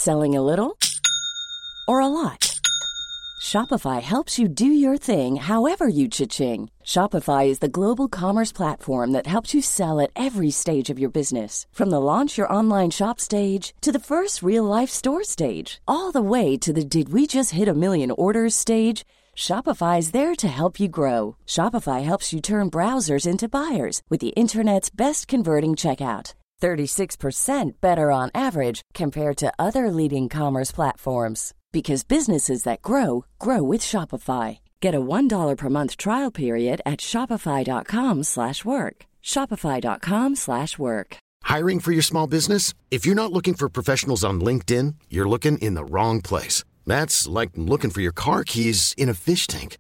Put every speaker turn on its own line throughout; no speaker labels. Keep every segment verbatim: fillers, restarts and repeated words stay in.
Selling a little or a lot? Shopify helps you do your thing however you cha-ching. Shopify is the global commerce platform that helps you sell at every stage of your business. From the launch your online shop stage to the first real-life store stage, all the way to the did we just hit a million orders stage. Shopify is there to help you grow. Shopify helps you turn browsers into buyers with the internet's best converting checkout. thirty-six percent better on average compared to other leading commerce platforms. Because businesses that grow, grow with Shopify. Get a one dollar per month trial period at shopify.com slash work. Shopify.com slash work.
Hiring for your small business? If you're not looking for professionals on LinkedIn, you're looking in the wrong place. That's like looking for your car keys in a fish tank.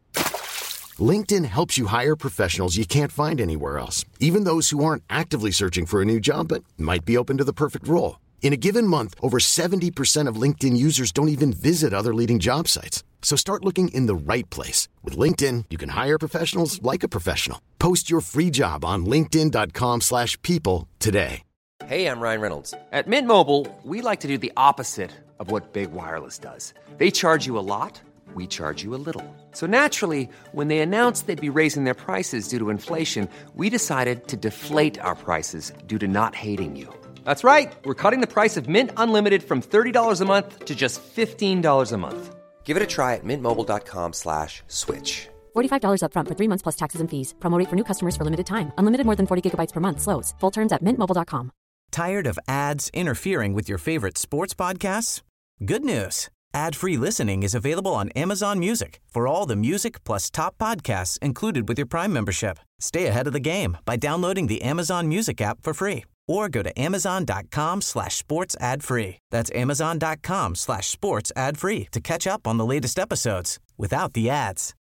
LinkedIn helps you hire professionals you can't find anywhere else, even those who aren't actively searching for a new job but might be open to the perfect role. In a given month, over seventy percent of LinkedIn users don't even visit other leading job sites. So start looking in the right place. With LinkedIn, you can hire professionals like a professional. Post your free job on linkedin.com slash people today.
Hey, I'm Ryan Reynolds. At Mint Mobile, we like to do the opposite of what Big Wireless does. They charge you a lot. We charge you a little. So naturally, when they announced they'd be raising their prices due to inflation, we decided to deflate our prices due to not hating you. That's right. We're cutting the price of Mint Unlimited from thirty dollars a month to just fifteen dollars a month. Give it a try at mintmobile.com slash switch.
forty-five dollars up front for three months plus taxes and fees. Promo rate for new customers for limited time. Unlimited more than forty gigabytes per month. Slows full terms at mint mobile dot com.
Tired of ads interfering with your favorite sports podcasts? Good news. Ad-free listening is available on Amazon Music for all the music plus top podcasts included with your Prime membership. Stay ahead of the game by downloading the Amazon Music app for free or go to amazon.com slash sports ad free. That's amazon.com slash sports ad free to catch up on the latest episodes without the ads.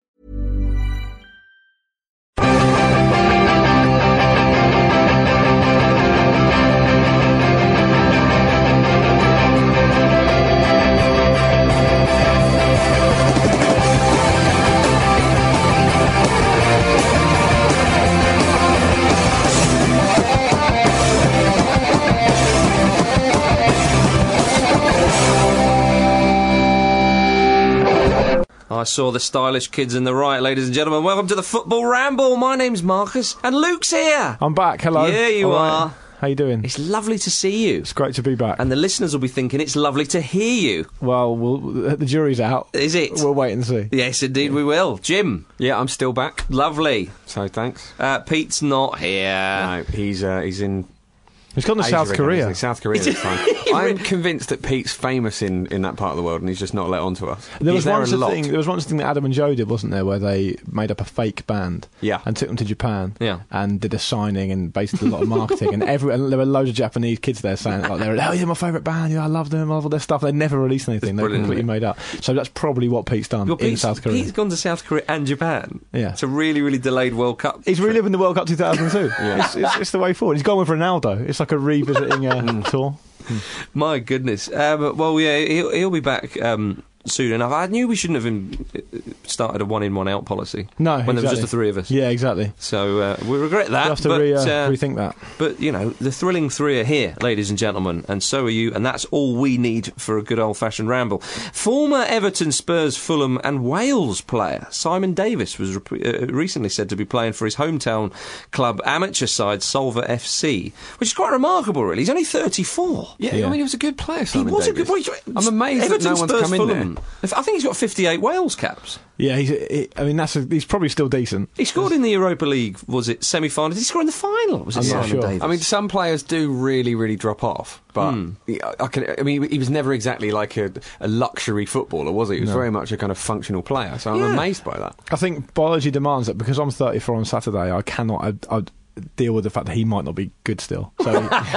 I saw the stylish kids in the right, ladies and gentlemen. Welcome to the Football Ramble. My name's Marcus, and Luke's here.
I'm back. Hello.
Yeah, you
All
are.
Right. How you doing?
It's lovely to see you.
It's great to be back.
And the listeners will be thinking it's lovely to hear you.
Well, we'll the jury's out.
Is it?
We'll wait and see.
Yes, indeed we will. Jim.
Yeah, I'm still back.
Lovely.
So thanks.
Uh, Pete's not here.
No, he's uh, he's in.
He's gone to
Asia
South
again,
Korea.
isn't he? South Korea this time. I'm convinced that Pete's famous in, in that part of the world and he's just not let on to us.
There
he's
was once
there a
a
lot.
thing. There was once a thing that Adam and Joe did, wasn't there, where they made up a fake band,
Yeah.
and took them to Japan,
Yeah.
and did a signing and basically a lot of marketing, and every and there were loads of Japanese kids there saying like, they're, "Oh yeah, my favourite band, yeah, I love them, I love all their stuff." They never released anything; they
brilliant,
completely
isn't
made up. So that's probably what Pete's done
Well,
in
Pete's,
South Korea.
Pete's gone to South Korea and Japan.
Yeah.
It's a really, really delayed World Cup.
He's reliving the World Cup two thousand two.
Yeah.
it's, it's, it's the way forward. He's gone with Ronaldo. It's like a revisiting uh, tour.
My goodness. Um, well, yeah, he'll, he'll be back um, soon enough. I knew we shouldn't have in, started a one in, one out policy.
No,
when there was
exactly.
just the three of us.
Yeah, exactly.
So uh, we regret that.
You have to
but,
re, uh,
uh,
rethink that.
But, you know, the thrilling three are here, ladies and gentlemen, and so are you, and that's all we need for a good old-fashioned ramble. Former Everton, Spurs, Fulham and Wales player Simon Davis was rep- uh, recently said to be playing for his hometown club amateur side, Solva F C, which is quite remarkable, really. He's only thirty-four.
Yeah,
Yeah.
I mean, he was a good player, Simon
he was
Davis.
a good boy.
I'm amazed
Everton,
that no one's
Spurs,
come in
Fulham.
there.
I think he's got fifty-eight Wales caps.
Yeah, he's. He, I mean, that's. A, he's probably still decent.
He scored in the Europa League, was it semi-final? Did he score in the final? Was it
I'm not
Simon
sure.
Davis?
I mean, some players do really, really drop off, but
Hmm.
he, I, I, can, I mean, he was never exactly like a, a luxury footballer, was he? He was
No.
very much a kind of functional player, so I'm
Yeah.
amazed by that.
I think biology demands that because I'm thirty-four on Saturday, I cannot. I'd, I'd deal with the fact that he might not be good still. So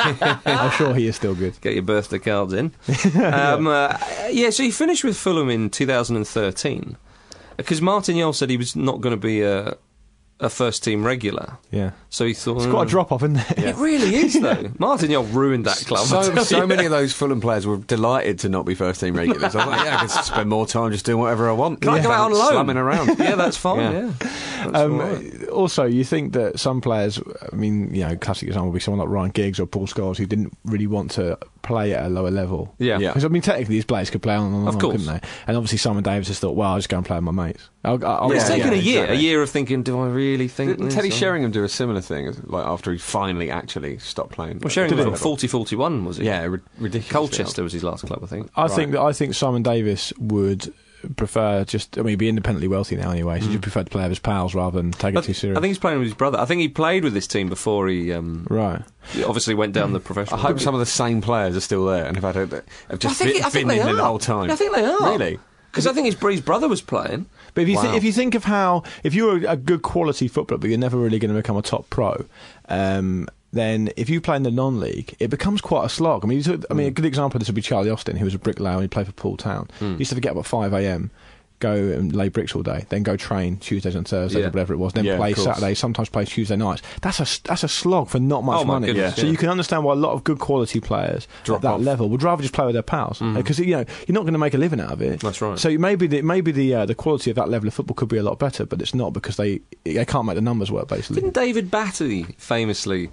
I'm sure he is still good.
Get your birthday cards in. um, uh, yeah, so he finished with Fulham in two thousand thirteen because Martin Jol said he was not going to be a, a first-team regular.
Yeah.
So he thought...
It's quite a drop-off, isn't it?
It really is, though. Martin Jol ruined that club. I
So,
tell
so
you.
many of those Fulham players were delighted to not be first team regulars. I was like, yeah, I can spend more time just doing whatever I want.
Can I go out on loan?
Slumming around.
Yeah, that's fine, yeah.
Yeah.
That's
Um,
all right.
Also, you think that some players, I mean, you know, classic example would be someone like Ryan Giggs or Paul Scholes who didn't really want to play at a lower level.
Yeah.
Yeah.
Because I mean, technically, these players could play on and on,
Of course.
couldn't they? And obviously, Simon Davis has thought, well, I'll just go and play with my mates. I'll, I'll,
But it's
Yeah,
taken
yeah,
a year,
exactly.
a year of thinking, do I really think
Didn't
this?
Teddy
Or-
Sheringham do a similar thing, like after he finally actually stopped playing?
Well, Sheringham
Did
was
he?
forty forty-one, was he?
Yeah, ri- ridiculous.
Colchester was his last club, I think.
I think that I think Simon Davis would prefer just. I mean, he'd be independently wealthy now anyway, so he'd prefer to play with his pals rather than take
I,
it too serious.
I think he's playing with his brother. I think he played with this team before he um,
right.
obviously went down the professional.
I hope some of the same players are still there and have had a, have just
I think,
been,
I think
been
they
in
are.
it the whole time.
I think they are.
Really?
Because I think his, his brother was playing.
But if you
Wow.
thi- if you think of how if you're a good quality footballer, but you're never really going to become a top pro, um, then if you play in the non-league, it becomes quite a slog. I mean, you took, I mean, a good example of this would be Charlie Austin, who was a bricklayer and he played for Poole Town. He used to get up at five a.m. go and lay bricks all day, then go train Tuesdays and Thursdays
Yeah.
or whatever it was, then
Yeah,
play
of course.
Saturdays, sometimes play Tuesday nights. That's a that's a slog for not much
Oh, my
money.
goodness,
So
yeah.
you can understand why a lot of good quality players
Drop
at that
off.
level would rather just play with their pals because you know you're not going to make a living out of it.
That's right.
So maybe the, maybe the uh, the quality of that level of football could be a lot better, but it's not because they they can't make the numbers work basically.
Didn't David Batty famously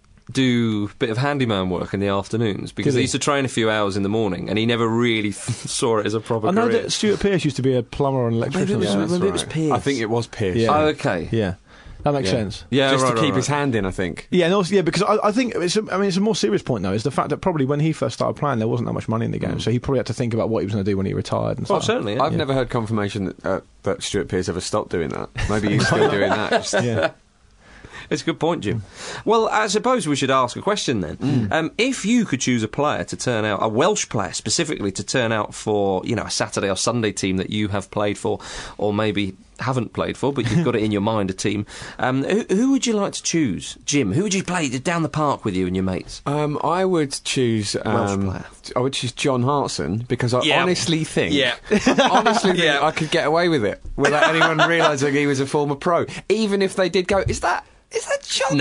do a bit of handyman work in the afternoons? Because
Did
he
he?
used to train a few hours in the morning and he never really saw it as a proper
I know
career.
that Stuart Pearce used to be a plumber and electrician.
Maybe it was-
or
Yeah,
something.
maybe
that's
it was
right.
Pierce.
I think it was Pierce.
Yeah.
Oh, okay.
Yeah, that makes
Yeah.
sense.
Yeah,
Just
right,
to keep
right,
his
right.
hand in, I think.
Yeah, and also, yeah, because I, I think it's. A, I mean, it's a more serious point though. Is the fact that probably when he first started playing, there wasn't that much money in the game, so he probably had to think about what he was going to do when he retired. And
Well,
stuff.
certainly. Yeah.
I've never heard confirmation that, uh, that Stuart Pearce ever stopped doing that. Maybe he's still doing that. Just-
Yeah.
It's a good point, Jim. Well, I suppose we should ask a question then. Um, if you could choose a player to turn out, a Welsh player specifically, to turn out for, you know, a Saturday or Sunday team that you have played for, or maybe haven't played for, but you've got it in your mind, a team, um, who, who would you like to choose? Jim, who would you play down the park with you and your mates?
Um, I would choose.
Welsh
Um,
player.
I would choose John Hartson because I
Yeah.
honestly think,
Yeah.
I honestly think
Yeah.
I could get away with it without anyone realising he was a former pro. Even if they did go, is that is that John?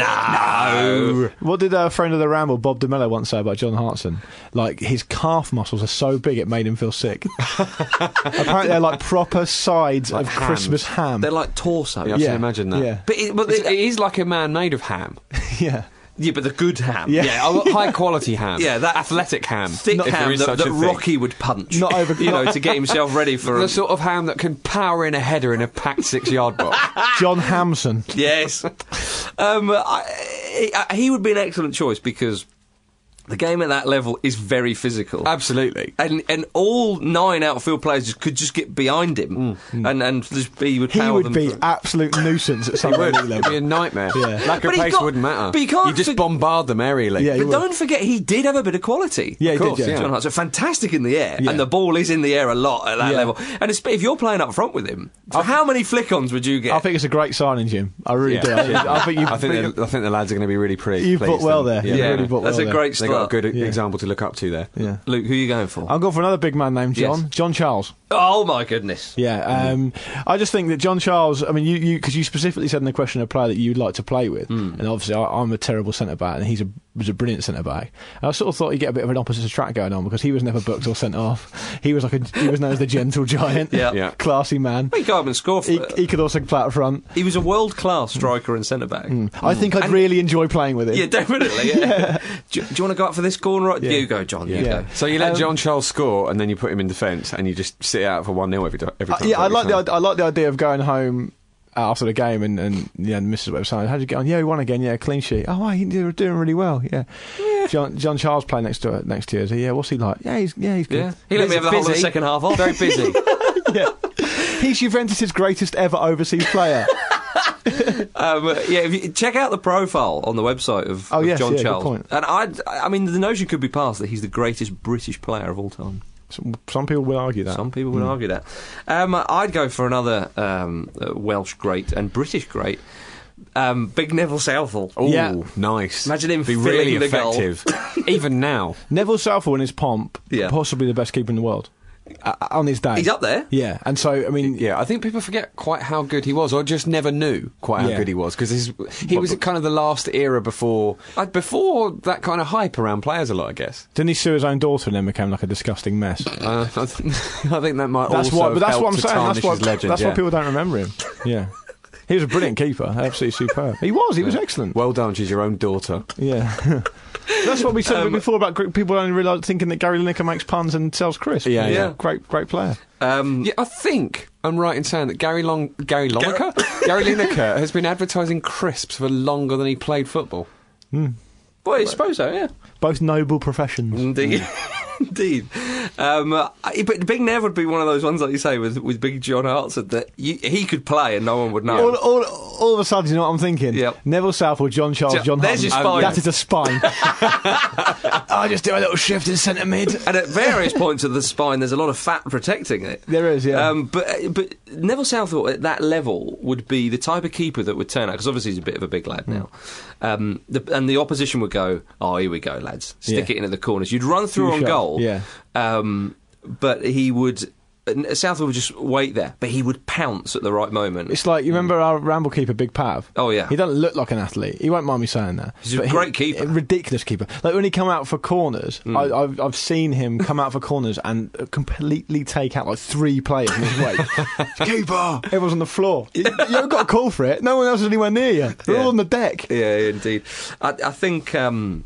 No.
What did a friend of the Ramble, Bob DeMello, once say about John Hartson? Like his calf muscles are so big it made him feel sick. Apparently, they're like proper sides
Like
of
hams.
Christmas ham.
They're like torso.
Yeah, I can imagine that.
Yeah,
But, it, but
It's-
they-
it is like a man made of ham.
yeah.
yeah, but the good ham.
Yeah.
Yeah, a high quality ham.
Yeah, that
athletic ham.
Thick
if there
ham
is
that,
such
that
a thing.
Rocky would punch.
Not over-
you know, to get himself ready for
The
a...
sort of ham that can power in a header in a packed six-yard box.
John Hamson.
Yes. um, I, I, he would be an excellent choice because the game at that level is very physical.
Absolutely.
And and all nine outfield players just, could just get behind him and, and just be would
He
power
would
them
be
through.
absolute nuisance at some
It would.
level.
It'd be a nightmare.
Yeah.
Lack of
But he's
pace
got-
wouldn't matter.
but you can't
just
forg-
bombard them aerially.
Yeah, he
But
would.
don't forget, he did have a bit of quality.
Yeah, he
Of course,
did. Yeah.
yeah.
John Hart, so fantastic in the air,
Yeah.
and the ball is in the air a lot at that
Yeah.
level. And it's, if you're playing up front with him, for how many flick-ons would you get?
I think it's a great signing, Jim. I really
Yeah.
do. I think, I think you've,
I think, the, I think the lads are going to be really pretty.
You've
pleased
put well
then.
there.
Yeah,
You've really put
that's
well
a
there.
great
they got a
start.
good
Yeah.
example to look up to there.
Yeah.
Luke, who are you going for?
I'll go for another big man named John.
Yes.
John Charles.
Oh my goodness!
Yeah, um, I just think that John Charles. I mean, you because you, you specifically said in the question a player that you'd like to play with, and obviously I, I'm a terrible centre back, and he's a was a brilliant centre back. And I sort of thought he'd get a bit of an opposite attract going on because he was never booked or sent off. He was like a, he was known as the gentle giant,
Yeah.
Yeah.
classy man.
He can't even score. For,
He, he could also play up front.
he was a world-class striker and centre-back.
I think I'd
And-
really enjoy playing with him.
Yeah, definitely. Yeah. do, do you want to go up for this corner?
Yeah.
You go, John. You
Yeah.
go.
So you let
Um,
John Charles score, and then you put him in defence, and you just sit out for one nil every, do- every
Uh,
time.
yeah, I
every
like the
time.
I like the idea of going home after the game and and yeah, the missus was saying, "How'd you get on? Yeah, we won again. Yeah, clean sheet. Oh, wow, you're doing really well. Yeah." John John Charles playing next to next year. So yeah, what's he like? Yeah, he's yeah he's good.
Yeah. He let me have the whole of the
Busy.
second half off.
Very busy.
Yeah. He's Juventus' greatest ever overseas player.
Um, yeah, if you, check out the profile on the website of,
Oh,
of
yes,
John
yeah, good
Charles.
point.
And I, I mean, the notion could be passed that he's the greatest British player of all time.
Some, some people would argue that.
Some people would argue that. Um, I'd go for another um, uh, Welsh great and British great, um, Big Neville Southall.
Oh,
Yeah.
nice.
Imagine him
be
filling
really
the goal.
effective. Even now.
Neville Southall in his pomp,
Yeah.
possibly the best keeper in the world uh, on his day.
He's up there.
Yeah, and so I mean,
Yeah, I think people forget quite how good he was, or just never knew quite how
Yeah.
good he was, because he was kind of the last era before before that kind of hype around players a lot, I guess.
didn't he sue his own daughter and then became like a disgusting mess?
Uh, I, th- I think that might
That's
also
why, but that's
help
what I'm
to
saying. That's
tarnish
why.
his legend,
that's
yeah.
why people don't remember him. Yeah, he was a brilliant keeper, absolutely superb. He was. He was excellent.
Well done, she's your own daughter.
Yeah. That's what we said
Um,
before about gr- people only realise thinking that Gary Lineker makes puns and sells crisps.
Yeah,
yeah.
yeah. Great, great player.
Um,
Yeah, I think I'm right in saying that Gary Long, Gary Lineker, Gary Lineker has been advertising crisps for longer than he played football.
well, I suppose so, yeah.
Both noble professions.
Indeed. Indeed. Um, uh, but Big Nev would be one of those ones, like you say, with, with Big John Hartson, that you, he could play and no one would know.
All, all, all of a sudden, you know what I'm thinking?
Yep.
Neville Southall, John Charles,
Jo-
John
there's
Hartson.
your spine.
That is a spine. I just do a little shift in centre mid.
And at various points of the spine, there's a lot of fat protecting it.
There is, yeah.
Um, but but Neville Southall at that level would be the type of keeper that would turn out, because obviously he's a bit of a big lad now. Um, the, and the opposition would go, oh, here we go, lads. Stick
Yeah.
it into the corners. You'd run through
Few
on
shots,
goal.
yeah.
Um, but he would... Southall would just wait there, but he would pounce at the right moment.
It's like, you remember our Ramble keeper, Big Pav?
Oh, yeah.
He doesn't look like an athlete. He won't mind me saying that.
He's a
But he-
great keeper.
a ridiculous keeper. Like, when he come out for corners, I, I've, I've seen him come out for corners and completely take out, like, three players in his weight. Keeper! Everyone's on the floor. You, you haven't got a call for it. No one else is anywhere near you. They're
Yeah.
all on the deck.
Yeah, indeed. I, I think... Um,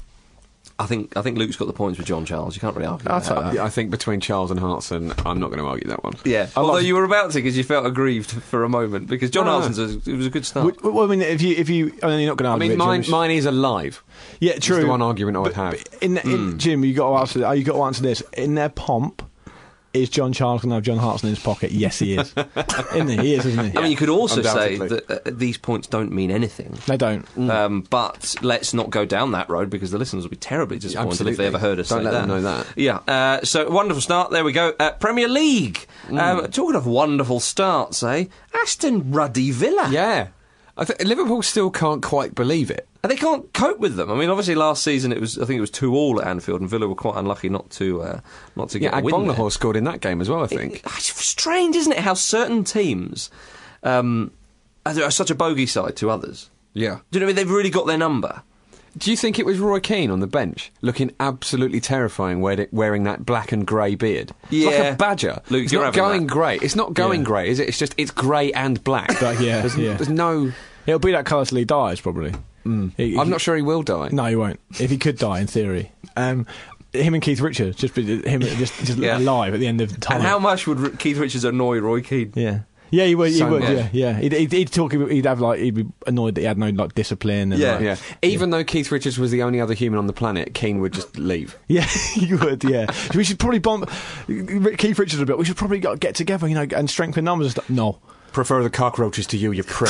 I think I think Luke's got the points with John Charles. You can't really argue
I'll
with
take
that.
that.
Yeah, I think between Charles and Hartson, I'm not going to argue that one.
Yeah,
I
although
like-
you were about to because you felt aggrieved for a moment because John
No, no.
Hartson's a, it was a good start.
Well, well, I mean, if you, if you, I mean, you're not going to
I
argue
mean,
it,
mine,
Jim.
mine is alive.
Yeah,
It's
true.
the one argument I would
But-
have.
but in, in Jim, you got to answer. You got to answer this. In their pomp, is John Charles going to have John Hartson in his pocket? Yes, he is. Isn't he? He is, isn't he?
I mean, you could also say
undoubtedly.
that uh, these points don't mean anything.
They don't.
Um, but let's not go down that road because the listeners will be terribly disappointed if
Absolutely.
they ever heard us
Don't
say
let
that.
them know that.
Yeah. Uh, so wonderful start. There we go. Uh, Premier League. Um, talking of wonderful starts, eh? Aston Ruddy Villa.
Yeah. I th- Liverpool still can't quite believe it.
And they can't cope with them. I mean, obviously last season it was, I think it was two all at Anfield, and Villa were quite unlucky not to uh, not to get
Yeah,
a win there.
Agbonlahor scored in that game as well, I think.
It's strange, isn't it, how certain teams um, are are such a bogey side to others.
Yeah.
Do you know what I mean? They've really got their number.
Do you think it was Roy Keane on the bench, looking absolutely terrifying, wearing wearing that black and grey beard? It's like
Yeah.
a badger.
Luke,
it's
you're
not
having
going
that.
grey. It's not going
Yeah.
grey, is it? It's just, it's grey and black.
But yeah,
there's,
yeah.
there's no...
It'll be that colour till he dies, probably. He-
I'm
he-
not sure he will die.
No, he won't. If he could die, in theory. Um, him and Keith Richards, just be, him just, just
Yeah.
alive at the end of the time.
And how much would R- Keith Richards annoy Roy Keane?
Yeah. Yeah, he would. He
So
would.
much.
Yeah, yeah. He'd, he'd, he'd talk. He'd have like. He'd be annoyed that he had no like discipline. And,
Yeah.
like,
Yeah. Even though Keith Richards was the only other human on the planet, Keane would just leave.
Yeah, you would. Yeah, we should probably bomb Keith Richards a bit. We should probably got, get together, you know, and strengthen numbers and stuff. No,
Prefer the cockroaches to you, you prick.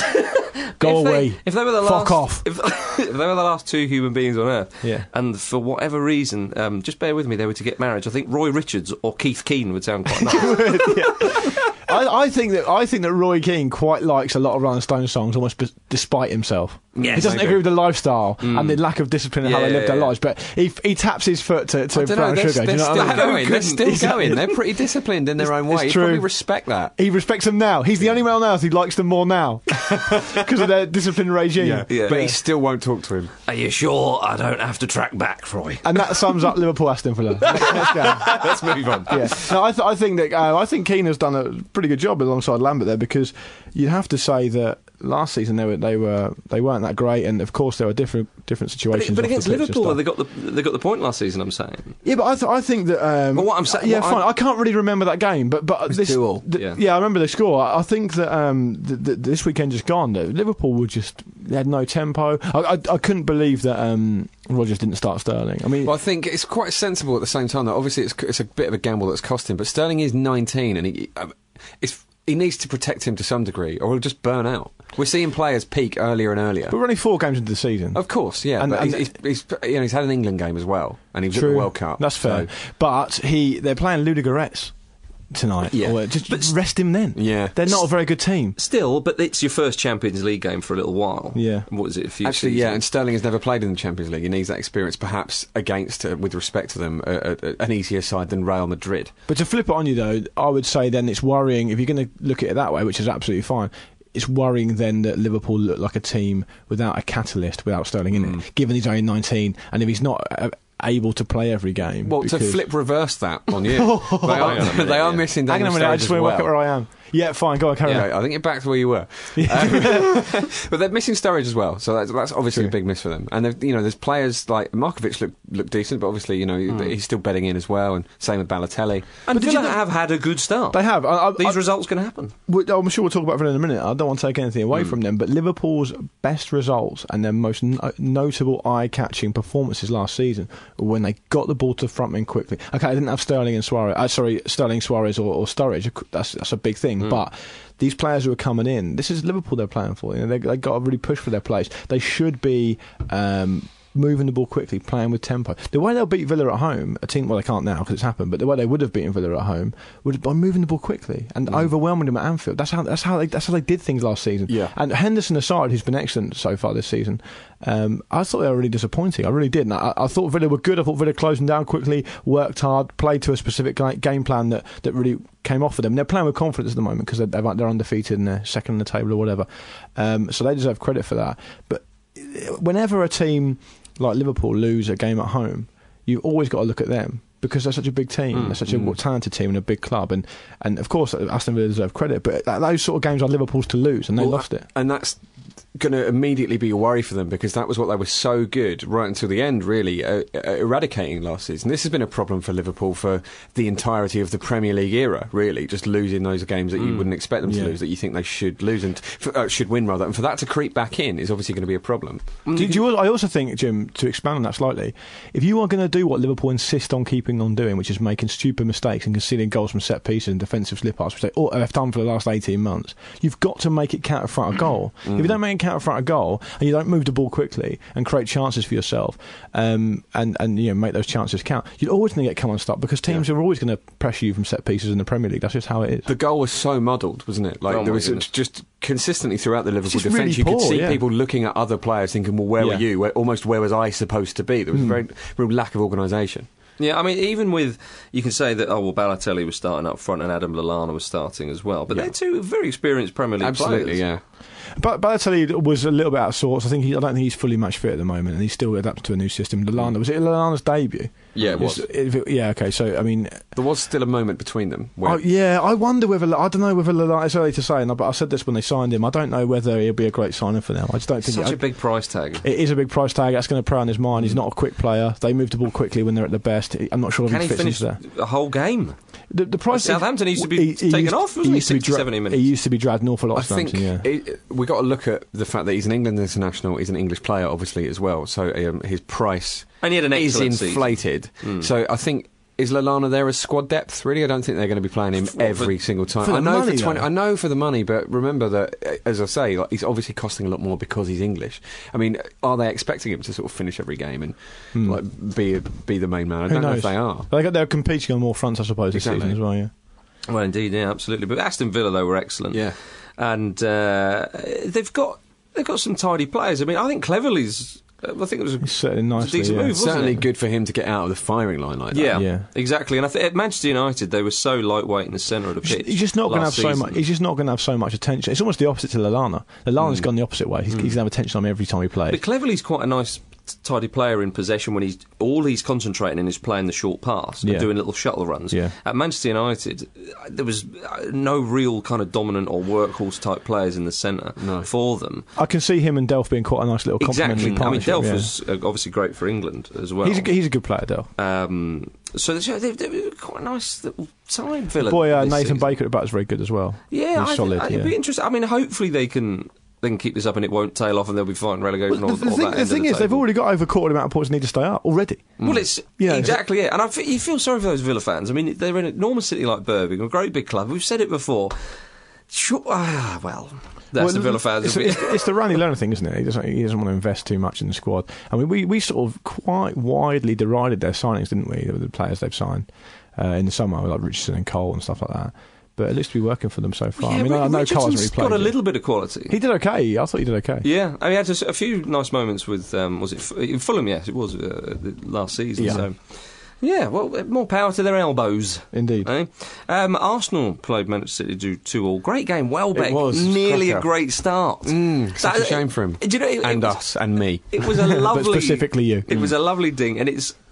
go
If they-
away.
if they were the
Fuck
last,
off.
If, if they were the last two human beings on Earth,
Yeah.
and for whatever reason, um, just bear with me, they were to get married. I think Roy Richards or Keith Keane would sound quite nice.
I, I think that I think that Roy Keane quite likes a lot of Rolling Stones songs, almost b- despite himself.
Yes,
he doesn't
maybe.
agree with the lifestyle and the lack of discipline and how
Yeah,
they live
yeah,
their
yeah.
lives, but he he taps his foot to, to
I don't
brown
know, they're,
sugar.
they're
do you know
still
what I mean?
going. They're still
He's-
going. They're pretty disciplined in their own way.
it's
You
true.
probably respect that.
He respects them now. He's the only man on earth who likes them more now because of their discipline regime.
Yeah.
But he still won't talk to him.
Are you sure I don't have to track back, Roy?
And that sums up Liverpool Aston Villa. Next, next game.
Let's move on.
Yeah, no, I, th- I think that uh, I think Keane has done a pretty good job alongside Lambert there, because you'd have to say that last season they were they were they weren't that great, and of course there were different different
But,
situations.
but
off the
against
pitch and
Liverpool,
stuff.
they got the they got the point last season. I'm saying.
Yeah, but I, th- I think that. Um,
But what I'm saying-
yeah,
what
fine.
I'm-
I can't really remember that game, but but
was
this,
two all.
th-
Yeah.
I remember the score. I, I think that um, th- th- this weekend just gone. That Liverpool were just they had no tempo. I, I, I couldn't believe that um, Rodgers didn't start Sterling. I mean,
Well, I think it's quite sensible at the same time. That obviously it's, it's a bit of a gamble that's cost him, but Sterling is nineteen, and he uh, it's, he needs to protect him to some degree, or he'll just burn out. We're seeing players peak earlier and earlier.
but we're only four games into the season.
Of course, yeah,
And-
but
and-
he's, he's, he's, you know, he's had an England game as well, and he was at the World Cup.
That's fair.
so-
But he, they're playing Ludogorets tonight.
Yeah.
Or just
But-
rest him then.
Yeah.
They're not a very good team.
Still, but it's your first Champions League game for a little while.
Yeah.
What was it? A few
Actually, yeah, and
seasons?
Sterling has never played in the Champions League. He needs that experience, perhaps against, uh, with respect to them, uh, uh, an easier side than Real Madrid.
But to flip it on you, though, I would say then it's worrying, if you're going to look at it that way, which is absolutely fine, it's worrying then that Liverpool look like a team without a catalyst, without Sterling in
Mm.
it, given he's only nineteen, and if he's not uh, able to play every game.
Well, to
because-
flip reverse that on you, they are,
minute,
they are
yeah.
missing
Hang
Daniel
on a minute, I
Sturridge
just
as
want to work out
well.
where I am. Yeah, fine, go on, carry
Yeah,
on.
I think you're back to where you were. Um, but they're missing Sturridge as well, so that's, that's obviously
True.
a big miss for them. And they've- you know, there's players like Markovic look look decent, but obviously you know
Hmm.
he's still bedding in as well, and same with Balotelli.
And
did
Villa
you know-
have had a good start.
They have. I, I,
These
I,
results can happen.
we- I'm sure we'll talk about Villa in a minute. I don't want to take anything away
Mm.
from them, but Liverpool's best results and their most no- notable eye-catching performances last season were when they got the ball to front men quickly. Okay, I didn't have Sterling and Suarez. Uh, sorry, Sterling, Suarez, or, or Sturridge. That's that's a big thing,
Mm.
but. These players who are coming in, this is Liverpool they're playing for. You know, they they got to really push for their place. They should be um, moving the ball quickly, playing with tempo. The way they'll beat Villa at home, a team, well, they can't now because it's happened, but the way they would have beaten Villa at home would by moving the ball quickly and
Mm.
overwhelming them at Anfield. That's how that's how they that's how they did things last season.
Yeah.
And Henderson aside, who's been excellent so far this season, um, I thought they were really disappointing. I really did. And I, I thought Villa were good. I thought Villa closed them down quickly, worked hard, played to a specific ga- game plan that, that really came off for them. They're playing with confidence at the moment because they're, they're undefeated and they're second on the table or whatever. Um, so they deserve credit for that. But whenever a team like Liverpool lose a game at home, you've always got to look at them because they're such a big team,
Mm,
they're such a
mm.
talented team and a big club, and, and of course Aston Villa deserve credit, but that, those sort of games are Liverpool's to lose, and they
Well,
lost it.
And that's going to immediately be a worry for them because that was what they were so good right until the end, really, uh, uh, eradicating last season. This has been a problem for Liverpool for the entirety of the Premier League era, really, just losing those games that you wouldn't expect them to
Yeah.
lose, that you think they should lose and f- uh, should win rather. And for that to creep back in is obviously going to be a problem.
Do, do you, I also think, Jim, to expand on that slightly, if you are going to do what Liverpool insist on keeping on doing, which is making stupid mistakes and conceding goals from set pieces and defensive slip-ups, which they all have done for the last eighteen months, you've got to make it count in front of goal. If you don't make it count in front of goal and you don't move the ball quickly and create chances for yourself um, and, and you know make those chances count, you're always going to get come unstuck because teams
Yeah.
are always going to pressure you from set pieces in the Premier League. That's just how it is.
The goal was so muddled, wasn't it? Like
Oh,
there
my
was
goodness.
just consistently throughout the Liverpool
just
defence,
really
you could
poor,
see
yeah.
people looking at other players, thinking, "Well, where
Yeah.
were you? Where, almost where was I supposed to be?" There was a very real lack of organisation.
Yeah, I mean, even with, you can say that, oh, well, Balotelli was starting up front and Adam Lallana was starting as well, but
Yeah.
they're two very experienced Premier League
Absolutely,
players.
yeah.
But Balotelli was a little bit out of sorts. I think he, I don't think he's fully match fit at the moment, and he's still adapted to a new system. Lallana, was it Lallana's debut?
Yeah, it was.
If it- yeah, okay. So I mean,
There was still a moment between them. Where
oh, yeah, I wonder whether I don't know whether Lallana. It's early to say, and I, but I said this when they signed him. I don't know whether he'll be a great signing for them. I just don't think
Such
I-
a big price tag.
it is a big price tag. That's going to prey on his mind. He's not a quick player. They move the ball quickly when they're at their best. I'm not sure if
Can
he
he
fits
finish
into there.
a whole game?
The, the price
Southampton used to be taken
used-
off, wasn't he?
used to be
sixty, seventy minutes.
He used to be dragged an awful lot.
I
of
think
Southampton, yeah.
it, we got to look at the fact that he's an England international, he's an English player, obviously, as well. So um, his price
And he had an
is
excellent season.
inflated. So I think. Is Lallana there as squad depth? Really, I don't think they're going to be playing him
For-
every
for-
single time.
for the
I know
money,
for twenty.
though.
I know for the money, but remember that, uh, as I say, like, he's obviously costing a lot more because he's English. I mean, are they expecting him to sort of finish every game and like be be the main man? I
Who
don't know
knows?
if they are.
They got, they're competing on more fronts, I suppose, this
Exactly.
season as well. Yeah.
Well, indeed, yeah, absolutely. But Aston Villa, they were excellent.
Yeah.
And uh, they've got they've got some tidy players. I mean, I think Cleverley's. I think it was a,
He's certainly
it was a
nicely.
decent
yeah.
move, wasn't
Certainly
it?
good for him to get out of the firing line like that.
Yeah,
Yeah.
exactly. And I think at Manchester United, they were so lightweight in the centre of the pitch.
He's just not going to have
last
so
season.
much. He's just not going to have so much attention. It's almost the opposite to Lallana. Lallana's gone the opposite way. He's, he's going to have attention on him every time he plays.
But Cleverley's quite a nice, t- tidy player in possession when he's all he's concentrating in is playing the short pass
Yeah.
and doing little shuttle runs.
Yeah.
At Manchester United, uh, there was uh, no real kind of dominant or workhorse type players in the centre
No.
for them.
I can see him and Delph being quite a nice little complementary
Exactly. I mean,
partnership.
Delph
yeah.
was uh, obviously great for England as well.
He's a, he's a good player, Delph.
um, so they, they, they were quite a nice little side, Villa.
Boy, uh,
this
Nathan
season.
Baker at the back is very good as well.
Yeah,
he's
I,
solid.
I,
yeah.
it'd be interesting. I mean, hopefully they can they can keep this up and it won't tail off and they'll be fighting relegation.
Well,
or,
the
or
thing,
that
the
end
thing
of
is,
the
they've
table.
already got over a quarter amount of points that need to stay up already.
Well, it's
Yeah,
exactly it. And I, f- you feel sorry for those Villa fans. I mean, they're in an enormous city like Birmingham, a great big club. We've said it before. Sure, ah, well, that's
Well,
the Villa fans.
It's, it's, it's the Randy Lerner thing, isn't it? He doesn't, he doesn't want to invest too much in the squad. I mean, we, we sort of quite widely derided their signings, didn't we? The players they've signed uh, in the summer, like Richardson and Cole and stuff like that. But it looks to be working for them so far.
yeah,
I mean, I know Cole
Richardson's
hasn't really
got
played.
a
yet.
little bit of quality.
He did okay. I thought he did okay.
Yeah, I mean, he had a, a few nice moments with, um, was it F- in Fulham? Yes, it was uh, the last season.
Yeah.
So, yeah, well, more power to their elbows.
Indeed.
Eh? Um, Arsenal played Manchester City to two all. Great game, Welbeck.
It was.
Nearly
Cracker.
a great start.
Mm, such a
That-
shame for him.
Do you know, it,
and
it was,
us and me.
It was a lovely.
But specifically you.
It was a lovely ding, and it's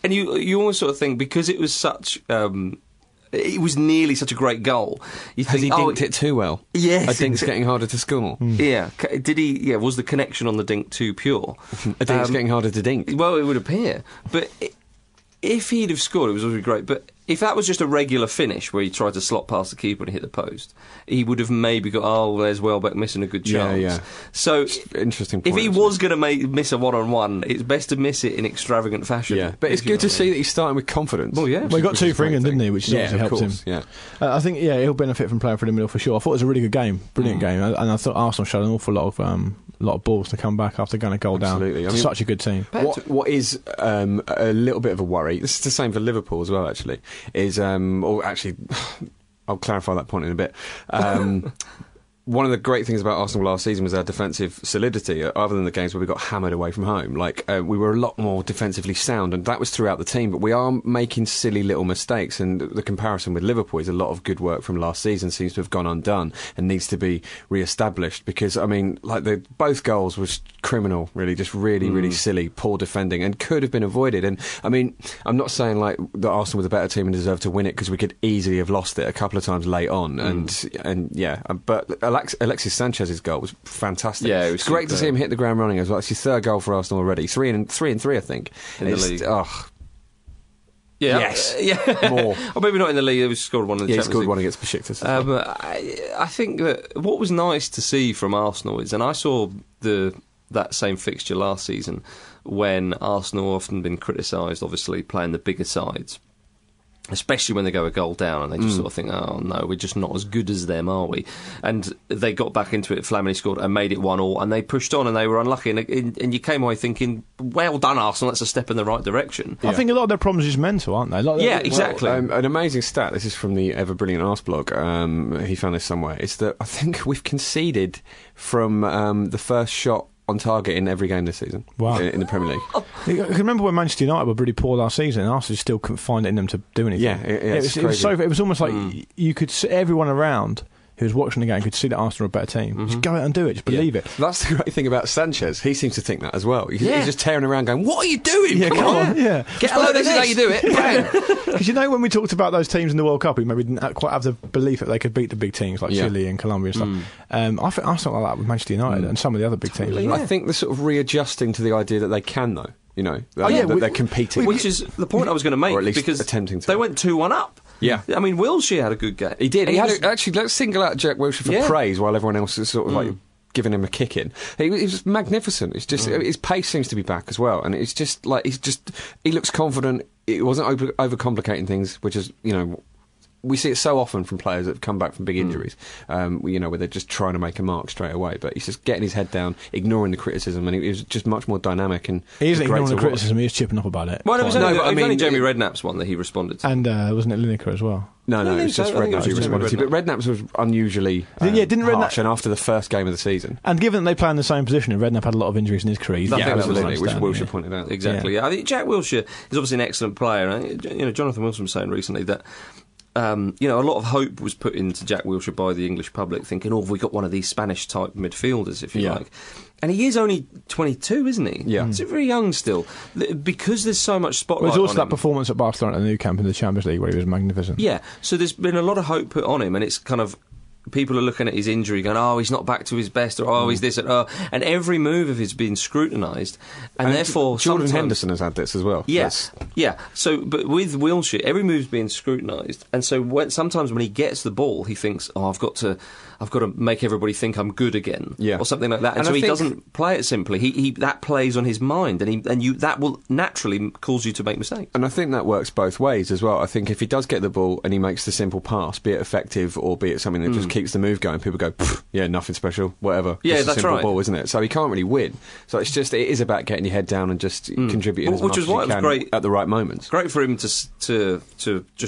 and you you almost sort of think because it was such. Um, It was nearly such a great goal. You
Has
think,
he dinked
oh,
it too well?
Yes.
A dink's getting harder to score.
Mm.
Yeah. C- Did he? Yeah. Was the connection on the dink too pure?
A dink's
Um,
getting harder to dink.
Well, it would appear. But i if he'd have scored, it was always great. But if that was just a regular finish where he tried to slot past the keeper and hit the post, he would have maybe got, oh, there's Welbeck missing a good
Yeah,
chance.
yeah.
So,
Interesting
if
point,
he
actually.
was going to miss a one-on-one, it's best to miss it in extravagant fashion.
Yeah, but it's
if you
good to
know what I
see
mean.
that he's starting with confidence.
Well, yeah.
Well, he got
Which
two
is a
for
great
England,
thing.
didn't he? Which
Yeah,
obviously
of
helped
course,
him.
Yeah.
Uh, I think, yeah, he'll benefit from playing for the middle for sure. I thought it was a really good game, brilliant
Mm.
game, and I thought Arsenal showed an awful lot of um, lot of balls to come back after going a goal
Absolutely.
down.
I mean,
Such a good team.
What what is um, a little bit of a worry? This is the same for Liverpool as well. Actually, is um, or actually, I'll clarify that point in a bit. Um, one of the great things about Arsenal last season was our defensive solidity. uh, Other than the games where we got hammered away from home, like uh, we were a lot more defensively sound, and that was throughout the team. But we are making silly little mistakes, and the comparison with Liverpool is a lot of good work from last season seems to have gone undone and needs to be re-established. Because I mean, like the both goals was criminal, really, just really, really silly, poor defending, and could have been avoided. And I mean, I'm not saying like that Arsenal were the better team and deserved to win it, because we could easily have lost it a couple of times late on, and and yeah, but. Alex, Alexis Sanchez's goal was fantastic.
Yeah, it was
it's great to
superb.
see him hit the ground running as well. It's his third goal for Arsenal already. Three and three and three, I think.
In the
It's-
league.
Oh,
Yeah.
Yes.
Uh, yeah.
More.
Or maybe not in the league. He scored one in the
yeah, he
Champions
scored
League.
one against Besiktas. as
Um,
well.
I, I think that what was nice to see from Arsenal is, and I saw the that same fixture last season when Arsenal often been criticised, obviously playing the bigger sides, especially when they go a goal down and they just
Mm.
sort of think, oh no, we're just not as good as them, are we? And they got back into it, Flamini scored and made it one all, and they pushed on and they were unlucky, and, and, and you came away thinking, well done Arsenal, that's a step in the right direction.
I think a lot of their problems is mental, aren't they? Like,
Yeah,
they-
exactly.
Um, an amazing stat, this is from the ever brilliant Arse blog, um, he found this somewhere, is that I think we've conceded from um, the first shot on target in every game this season.
Wow.
in, in the Premier League.
I can remember when Manchester United were really poor last season, and Arsenal still couldn't find it in them to do anything.
Yeah, it- yeah,
it,
it's
was, it was so.
crazy.
It was almost like y you could see everyone around who was watching the game could see that Arsenal were a better team. Just go out and do it. Just believe
Yeah.
it.
That's the great thing about Sanchez. He seems to think that as well. He's,
Yeah.
he's just tearing around going, what are you doing?
Yeah,
Come
come
on.
on, yeah.
Get a load of this is how you do it. Bang.
Because you know when we talked about those teams in the World Cup, we maybe didn't quite have the belief that they could beat the big teams like
Yeah.
Chile and Colombia and stuff.
Mm.
Um, I think Arsenal like that with Manchester United and some of the other big teams. as well.
I think they're sort of readjusting to the idea that they can, though. You know, that,
Oh, yeah,
that
we-
they're competing.
Which is the point I was going to make,
Or at least
because
attempting to.
they went two one up.
Yeah.
I mean, Wilshere had a good game.
He did.
And
He had
was-
a, actually. Let's single out Jack Wilshere for
Yeah.
praise, while everyone else is sort of like giving him a kick in. He, he was magnificent. It's just his pace seems to be back as well, and it's just like he's just he looks confident. It wasn't over, overcomplicating things, which is you know. We see it so often from players that have come back from big injuries, um, you know, where they're just trying to make a mark straight away. But he's just getting his head down, ignoring the criticism, and he was just much more dynamic and
He isn't
great
ignoring
to
the
watch.
criticism, he is chipping up about it.
Well, it was
No,
only,
but I
it was only
mean,
Jamie
it-
Redknapp's one that he responded to.
And uh, wasn't it Lineker as well?
No,
I
no,
don't
it
think
was
so.
just
I think it
Redknapp
was
who
just
responded to.
Redknapp.
But Redknapp's was unusually um,
Yeah, didn't Redknapp-
harsh, and after the first game of the season.
And given that they play in the same position, and Redknapp had a lot of injuries in his career, he's
Nothing
yeah,
that was
absolutely, which
understand,
Wilshere
yeah.
pointed out.
Exactly. Yeah. I think Jack Wilshere is obviously an excellent player. And, you know, Jonathan Wilson was saying recently that. Um, you know, a lot of hope was put into Jack Wilshere by the English public, thinking, "Oh, have we got one of these Spanish-type midfielders, if you
Yeah.
like?" And he is only twenty-two, isn't he?
Yeah.
He's very young still. Th- Because there's so much spotlight
Well, there's also
on
that
him.
performance at Barcelona at the Nou Camp in the Champions League where he was magnificent.
Yeah, so there's been a lot of hope put on him, and it's kind of people are looking at his injury, going, "Oh, he's not back to his best," or "Oh, he's this," and, oh, and every move of his been scrutinised, and,
And
therefore
Jordan
sometimes-
Henderson has had this as well.
Yes, yeah. So, but with Wilshere, every move's being scrutinised, and so when, sometimes when he gets the ball, he thinks, "Oh, I've got to, I've got to make everybody think I'm good again,"
Yeah.
or something like that. And,
And
so
I
he
think-
doesn't play it simply. He, he that plays on his mind, and he and you that will naturally cause you to make mistakes.
And I think that works both ways as well. I think if he does get the ball and he makes the simple pass, be it effective or be it something that just keeps the move going, people go, "Pff, yeah, nothing special, whatever.
Yeah,
just a
that's
simple
right.
ball, isn't it?" So he can't really win. So it's just, it is about getting your head down and just contributing
Well,
as
which
much
is
as
why
you
it was
can
great-
at the right moments.
Great for him to s- to to just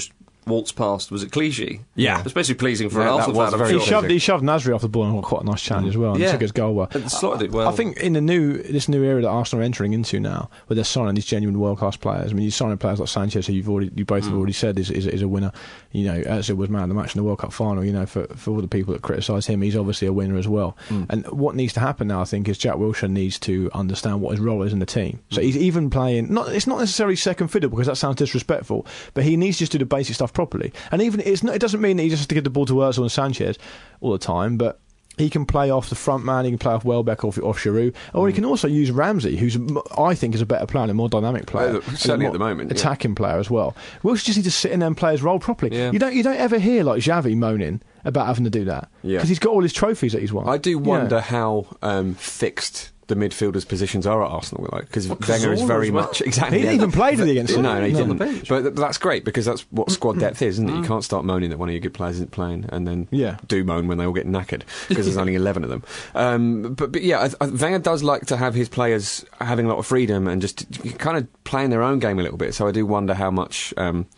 waltz past, was it Clichy?
Yeah.
Especially pleasing for
Yeah,
an
that
Arsenal
was
fan. I'm
very
sure.
He shoved, he shoved Nasri off the ball and got quite a nice challenge as well, and
Yeah.
took his goal well.
And slotted it well.
I think in the new this new era that Arsenal are entering into now, where they're signing these genuine world class players. I mean, you're signing players like Sanchez, who you've already, you both have
Mm.
already said is, is is a winner. You know, Özil was man of the match in the World Cup final. You know, for for all the people that criticise him, he's obviously a winner as well.
Mm.
And what needs to happen now, I think, is Jack Wilshere needs to understand what his role is in the team. So he's even playing. Not it's not necessarily second fiddle because that sounds disrespectful, but he needs to just do the basic stuff properly. And even it's not, it doesn't mean that he just has to give the ball to Özil and Sanchez all the time, but he can play off the front man, he can play off Welbeck, off, off Giroud, or he can also use Ramsey, who's I think is a better player and a more dynamic player,
Uh, certainly
and a
at
more
the moment, yeah.
attacking player as well. Wilshere just needs to sit in there and play his role properly.
Yeah.
You don't you don't ever hear like Xavi moaning about having to do that because
Yeah.
he's got all his trophies that he's won.
I do
Yeah.
wonder how um, fixed the midfielders' positions are at Arsenal, like because
Well,
Wenger is
Cazorla
very
as well.
much exactly.
He didn't
yeah.
even play, did he, against
no,
them?
no, he
No.
didn't.
On the bench.
But th- that's great because that's what squad depth is, isn't it? You can't start moaning that one of your good players isn't playing, and then
Yeah.
do moan when they all get knackered because there's only eleven of them. Um, but, but yeah, I, I, Wenger does like to have his players having a lot of freedom and just kind of playing their own game a little bit. So I do wonder how much. Um,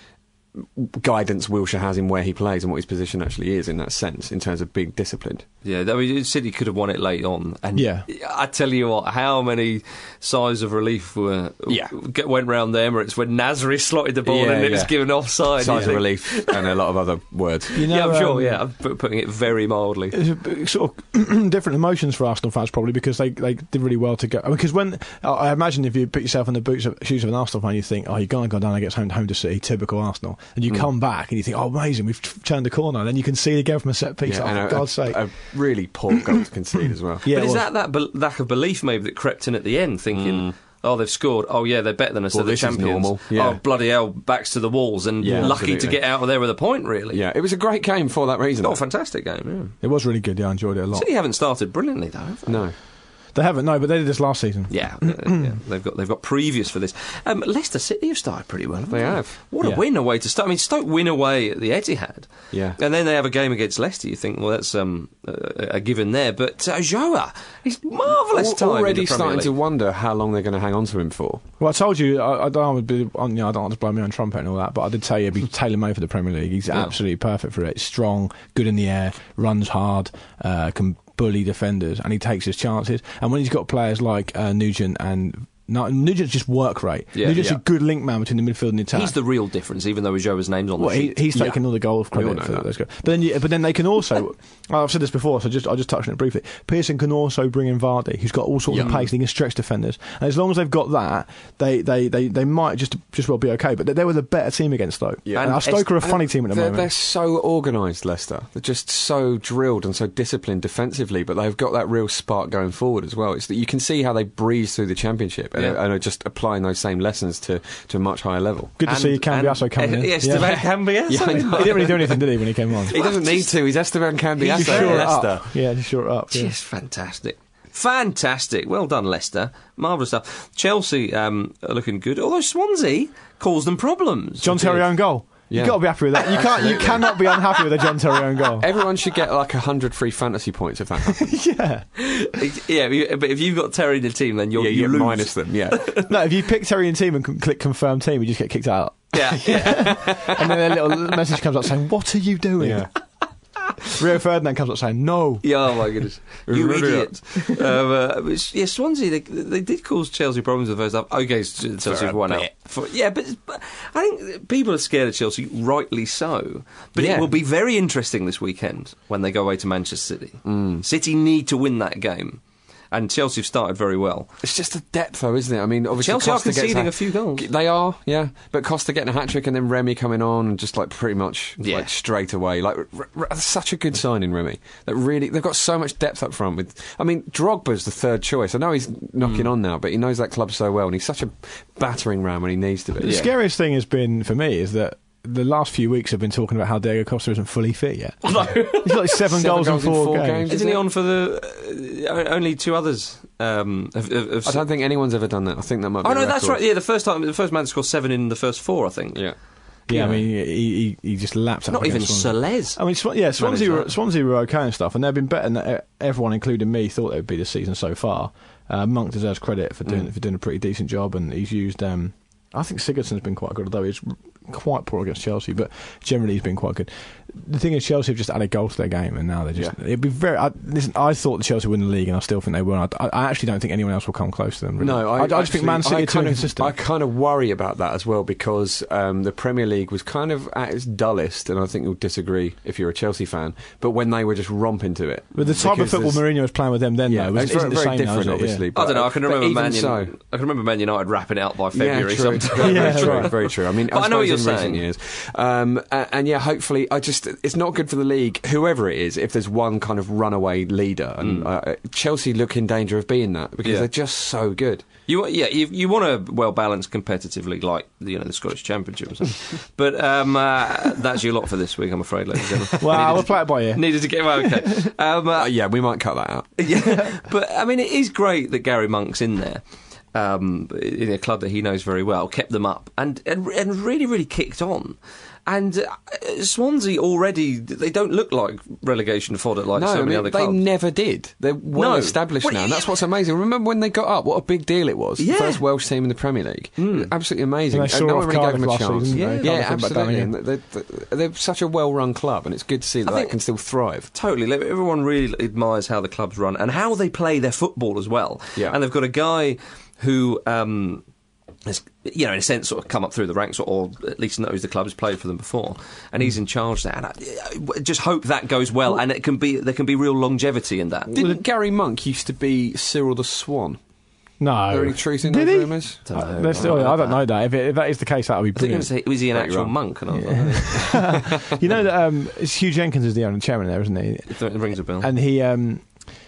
guidance Wilshere has in where he plays and what his position actually is in that sense in terms of being disciplined.
Yeah, I mean, City could have won it late on, and
Yeah.
I tell you what, how many sighs of relief were
Yeah.
get, went round the Emirates when Nasri slotted the ball
Yeah,
and it was
yeah.
given offside.
Sighs
You
of
think-
relief and a lot of other words.
You know,
yeah, I'm sure.
um,
Yeah, I'm pu- putting it very mildly.
It's a bit- sort of different emotions for Arsenal fans probably because they, they did really well to go. Because when I I imagine if you put yourself in the boots of, shoes of an Arsenal fan, you think, oh, you're going to go down and get home, home to City, typical Arsenal, and you come back and you think, oh, amazing, we've t- turned the corner. And then you can see it again from a set piece.
Yeah,
oh,
and
for
a,
God's sake!
a, a really poor goal to concede as well.
Yeah,
but
it
is
was.
that that be- lack of belief maybe that crept in at the end, thinking, oh, they've scored. Oh, yeah, they're better than us.
Well,
they're the
this is
champions.
normal. Yeah.
Oh, bloody hell, backs to the walls and
Yeah,
lucky to
absolutely.
get out of there with a point, really.
Yeah, it was a great game for that reason.
Oh, fantastic game,
It was really good. Yeah, I enjoyed it a
yeah.
lot.
City haven't started brilliantly, though, have they?
No.
They haven't, no, but they did this last season.
Yeah, uh, yeah, they've got they've got previous for this. Um, Leicester City have started pretty well. Haven't
They
they
have.
What a
Yeah.
win away to start. I mean, Stoke win away at the Etihad.
Yeah.
and then they have a game against Leicester. You think, well, that's um, a, a given there. But uh, Joa, he's marvellous
Al-
time in
Already
the Premier
starting to
League.
wonder how long they're going to hang on to him for.
Well, I told you, I, I don't want to be, you know, I don't want to blow my own trumpet and all that, but I did tell you he'd be tailor-made for the Premier League. He's
Yeah.
absolutely perfect for it. Strong, good in the air, runs hard, uh, can bully defenders, and he takes his chances. And when he's got players like uh, Nugent and no, Nugent's just work rate.
Yeah,
Nugent's
yeah.
a good link man between the midfield and the attack.
He's the real difference, even though Joa's name's on the
Well, he,
sheet.
he's
Yeah.
taken all the goal
We all
credit
know
for
that.
those guys. But then, you, but then they can also. I've said this before, so just I'll just touch on it briefly. Pearson can also bring in Vardy, who's got all sorts of
Yeah.
pace. He can stretch defenders, and as long as they've got that, they they, they, they might just just well be okay. But they, they were the better team against Stoke.
Yeah.
And,
And
our Stoke are a
Est-
funny team at the
they're,
moment.
They're so organised, Leicester. They're just so drilled and so disciplined defensively, but they've got that real spark going forward as well. It's that you can see how they breeze through the Championship and,
Yeah.
are, and are just applying those same lessons to, to a much higher level.
Good to
And-
see Cambiasso
and-
coming in.
Yes, Esteban Cambiasso.
Yeah, I
He
know.
didn't really do anything, did he, when he came on?
He doesn't need to. He's Esteban Cambiasso
Just
at
shore it
Leicester.
up. Yeah, just shore it up. Yeah.
Just fantastic. Fantastic. Well done, Leicester. Marvellous stuff. Chelsea um, are looking good, although Swansea caused them problems.
John Terry own goal.
Yeah.
You've got to be happy with that. You can't. You cannot be unhappy with a John Terry own goal.
Everyone should get like a hundred free fantasy points if that happens.
Yeah.
Yeah, you- but if you've got Terry in the team, then you're,
yeah,
you
you
lose.
minus them. Yeah,
No, if you pick Terry and team and c- click confirm team, you just get kicked out.
Yeah, yeah.
And then a little message comes up saying, "What are you doing?"
yeah.
Rio Ferdinand comes up saying, "No."
Yeah, oh my goodness, you
Really?
idiot! um, uh, but yeah, Swansea they, they did cause Chelsea problems in the first half. Okay, Chelsea
For a
have won out.
bit.
For, yeah, but, but I think people are scared of Chelsea, rightly so. But
Yeah.
it will be very interesting this weekend when they go away to Manchester City.
Mm.
City need to win that game, and Chelsea have started very well.
It's just the depth, though, isn't it? I mean, obviously
Chelsea are
Costa gets
conceding
a,
a few goals.
They are, yeah. But Costa getting a hat trick and then Remy coming on, and just like pretty much
Yeah.
like straight away. Like r- r- such a good signing, Remy. That really, they've got so much depth up front. With, I mean, Drogba's the third choice. I know he's knocking
Mm.
on now, but he knows that club so well, and he's such a battering ram when he needs to be.
The scariest thing has been for me is that the last few weeks have been talking about how Diego Costa isn't fully fit yet. He's got like seven,
Seven
goals,
goals
in four, games.
games.
Isn't he on for the uh, only two others? Um, have, have, have
I don't think anyone's ever done that. I think that might be
Oh
a
no, that's
record.
right. Yeah, the first time, the first man to score seven in the first four, I think.
Yeah.
Yeah, I
Yeah.
mean, he, he, he just lapped up.
Not even
against Swansea.
Solez.
I mean, Swan- yeah, Swansea
Managed
were,
that.
Swansea were okay and stuff, and they've been better than e- everyone, including me, thought they would be this season so far. Uh, Monk deserves credit for doing
Mm.
for doing a pretty decent job, and he's used. Um, I think Sigurdsson's been quite good, although he's quite poor against Chelsea, but generally he's been quite good. The thing is, Chelsea have just added goals to their game, and now they just
Yeah.
it'd be very. I, listen, I thought the Chelsea would win the league, and I still think they will. I, I actually don't think anyone else will come close to them. Really.
No, I,
I, I just
actually,
think Man City
I
are too
kind of,
inconsistent.
I kind of worry about that as well because um, the Premier League was kind of at its dullest, and I think you'll disagree if you're a Chelsea fan. But when they were just romping to it,
But the type of
because
football
there's-
Mourinho was playing with them then,
yeah,
though, was,
it's
isn't
very,
the
very
same now,
different,
is it?
obviously.
Yeah.
But,
I don't know. I can
but
remember
even
Man.
so,
United, I can remember Man United wrapping it up by February.
Yeah, true.
sometime.
Yeah,
very true.
right.
Very true. I mean,
But I know what
suppose
you're
in
saying.
recent years, um, and, and yeah, hopefully, I just it's not good for the league, whoever it is. If there's one kind of runaway leader, and uh, Chelsea look in danger of being that because
Yeah.
they're just so good.
You wa- yeah, you, you want a well balanced competitive league like you know the Scottish Championship or something. But um, uh, that's your lot for this week, I'm afraid, ladies and gentlemen.
Well,
Needed
we'll
to-
play it by ear.
Needed to get well, okay. Um, uh,
Uh, yeah, we might cut that out.
yeah, but I mean, it is great that Gary Monk's in there. Um, in a club that he knows very well, kept them up and and, and really, really kicked on. And uh, Swansea already, they don't look like relegation fodder like
No,
so
I
many
mean,
other
they
clubs.
never did. They're well
No.
established
Well,
now, and
yeah.
that's what's amazing. Remember when they got up? What a big deal it was.
Yeah.
The first Welsh team in the Premier League. Absolutely amazing.
And they saw
no
off
one really gave them a
Cardiff last
chance.
season,
didn't
didn't
they?
they?
Yeah,
Cardiff went back down
absolutely.
again.
And they're, they're, they're such a well-run club, and it's good to see that
I
that
think-
can still thrive.
Totally. Like, everyone really admires how the clubs run and how they play their football as well.
Yeah.
And they've got a guy who, um, has, you know, in a sense, sort of come up through the ranks, or, or at least knows the club, has played for them before, and he's in charge there. And I, I just hope that goes well, and it can be there can be real longevity in that.
Didn't Gary Monk used to be Cyril the Swan?
No.
Are there any truth in
Did
those
he?
rumours?
Uh, there's still- I don't know that. If, it, if that is the case, that would be
I think it
brilliant.
was, he- was he an
Might be
actual
wrong.
monk? And I was like,
You know that um, it's Hugh Jenkins is the owner and chairman there, isn't he?
it rings a bell.
And he, um,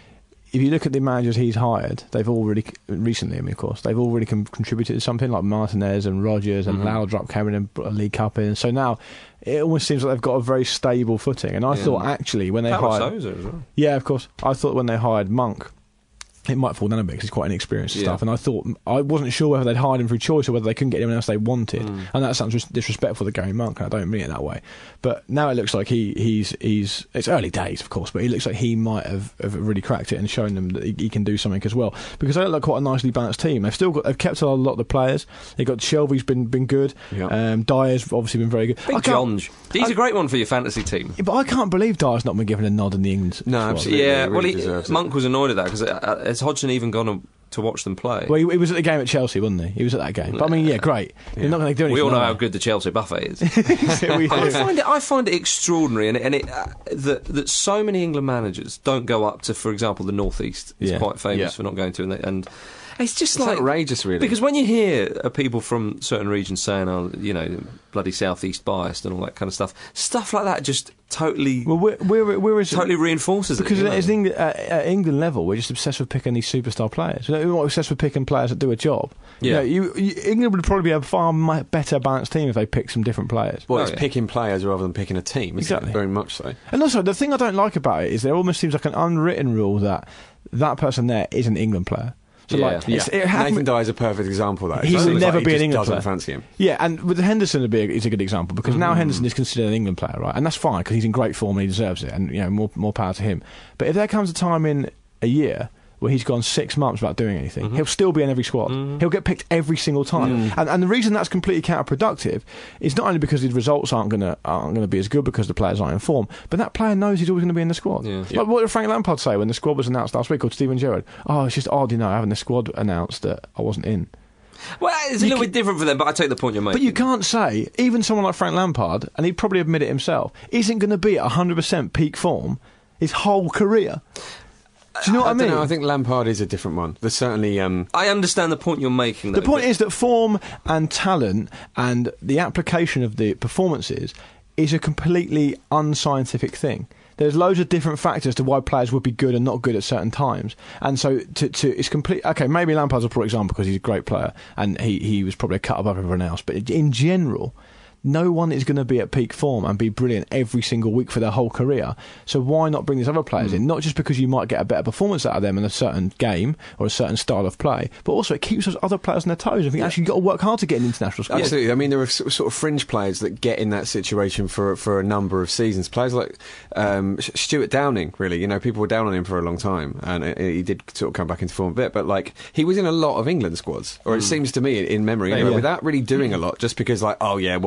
if you look at the managers he's hired, they've all really recently, I mean, of course, they've all really con- contributed to something. Like Martinez and Rodgers and
Mm-hmm.
Laudrup came in and brought a League Cup in. So now it almost seems like they've got a very stable footing. And I
Yeah.
thought actually when they
Paulo
hired,
Sousa as well.
yeah, of course, I thought when they hired Monk, it might fall down a bit because he's quite inexperienced and
Yeah.
stuff. And I thought I wasn't sure whether they'd hired him through choice or whether they couldn't get anyone else they wanted.
Mm.
And that sounds dis- disrespectful to Gary Monk, and I don't mean it that way. But now it looks like he he's he's it's early days, of course, but he looks like he might have, have really cracked it and shown them that he, he can do something as well. Because they look like quite a nicely balanced team. They've still got they've kept a lot of the players. They've got Shelby's been been good.
Yeah.
Um, Dyer's obviously been very good. I
Big
can't-
Jonge. He's
I-
a great one for your fantasy team.
But I can't believe Dyer's not been given a nod in the England
No,
squad.
absolutely.
Yeah,
he
well,
really
he,
deserves it.
Monk was annoyed at that because uh, has Hodgson even gone to, to watch them play?
Well, he, he was at the game at Chelsea, wasn't he? He was at that game. But I mean, yeah, great. They're not going to do anything.
we all know
are
how
they?
good the Chelsea buffet is.
We do.
I find it. I find it extraordinary, and, and it, uh, that that so many England managers don't go up to, for example, the North East is
Yeah.
quite famous
Yeah.
for not going to, and, they, and it's just
It's
like
outrageous, really.
Because when you hear uh, people from certain regions saying, "Oh, you know, bloody South East biased" and all that kind of stuff, stuff like that just totally,
Well, we're, we're, we're as,
totally reinforces
because
it. you
at,
know?
England, uh, at England level, we're just obsessed with picking these superstar players. We're not obsessed with picking players that do a job.
Yeah.
You know, you, you, England would probably be a far mu- better balanced team if they picked some different players.
Well,
Oh,
it's
yeah.
picking players rather than picking a team, isn't
Exactly.
it? Very much so.
And also, the thing I don't like about it is there almost seems like an unwritten rule that that person there is an England player. So
Yeah.
like,
Yeah,
it's, it happened-
Nathan Dyer is a perfect example of that.
He
It's
will
like
never
he
be an
just
England
doesn't
player.
fancy him.
Yeah, and with Henderson would be a, is a good example because now Henderson is considered an England player, right? And that's fine because he's in great form and he deserves it, and you know more more power to him. But if there comes a time in a year where he's gone six months without doing anything,
Mm-hmm.
he'll still be in every squad. He'll get picked every single time.
Mm.
And, and the reason that's completely counterproductive is not only because his results aren't going to aren't going to be as good because the players aren't in form, but that player knows he's always going to be in the squad.
Yeah.
Like what did Frank Lampard say when the squad was announced last week, or Steven Gerrard? Oh, it's just odd, you know, having the squad announced that I wasn't in.
Well, it's a
You
little
can-
bit different for them, but I take the point you're making.
But you can't say, even someone like Frank Lampard, and he'd probably admit it himself, isn't going to be at one hundred percent peak form his whole career. Do you know what I,
I
mean?
don't know. I think Lampard is a different one. There's certainly. Um,
I understand the point you're making.
the
though,
point
but-
is that form and talent and the application of the performances is a completely unscientific thing. There's loads of different factors to why players would be good and not good at certain times, and so to, to it's complete. Okay, maybe Lampard's a poor example because he's a great player and he he was probably a cut above everyone else, but in general, no one is going to be at peak form and be brilliant every single week for their whole career. So why not bring these other players in? Not just because you might get a better performance out of them in a certain game or a certain style of play, but also it keeps those other players on their toes. I think actually you've got to work hard to get an international squad.
Absolutely. I mean, there are s- sort of fringe players that get in that situation for for a number of seasons. Players like um, Sh- Stuart Downing, really. You know, people were down on him for a long time, and uh, he did sort of come back into form a bit. But like, he was in a lot of England squads, or it seems to me in memory, anyway,
Yeah.
without really doing a lot, just because, like, oh yeah, well,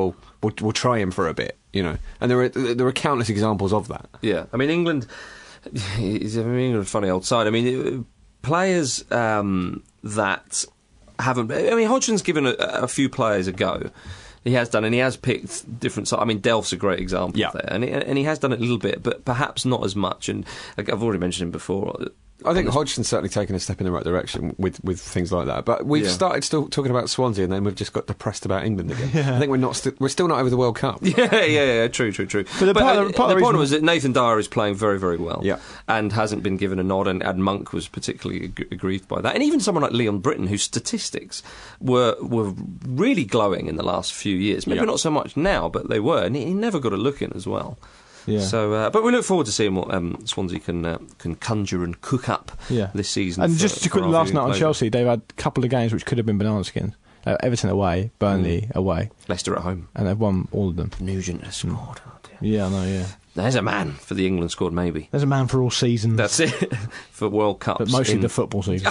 we'll, we'll try him for a bit, you know. And there are there are countless examples of that.
Yeah, I mean England. Is I mean, England a funny old side. I mean, players um, that haven't. I mean, Hodgson's given a, a few players a go. He has done, and he has picked different. I mean, Delph's a great example
yeah.
there, and he, and he has done it a little bit, but perhaps not as much. And I've already mentioned him before.
I think Hodgson's certainly taken a step in the right direction with, with things like that. But we've
yeah.
started still talking about Swansea, and then we've just got depressed about England again.
Yeah.
I think we're not. St- we're still not over the World Cup.
Yeah, yeah, yeah. True, true, true.
But the,
but,
part,
uh,
the, part
the
of the
point
reason-
was that Nathan Dyer is playing very, very well,
Yeah.
and hasn't been given a nod. And, and Monk was particularly ag- aggrieved by that. And even someone like Leon Britton, whose statistics were were really glowing in the last few years. Maybe
Yeah.
not so much now, but they were. And he, he never got a look in as well.
Yeah.
So, uh, but we look forward to seeing what um, Swansea can uh, can conjure and cook up
Yeah.
this season.
And
for,
just to
for
quickly,
our
last
viewing
night on
pleasure.
Chelsea, they've had a couple of games which could have been banana skins. Uh, Everton away, Burnley
Mm.
away,
Leicester at home.
and they've won all of them.
Nugent has scored. Oh dear.
Yeah, I know, yeah.
There's a man for the England squad, maybe.
There's a man for all seasons.
That's it for World Cups.
But mostly
in-
the football season.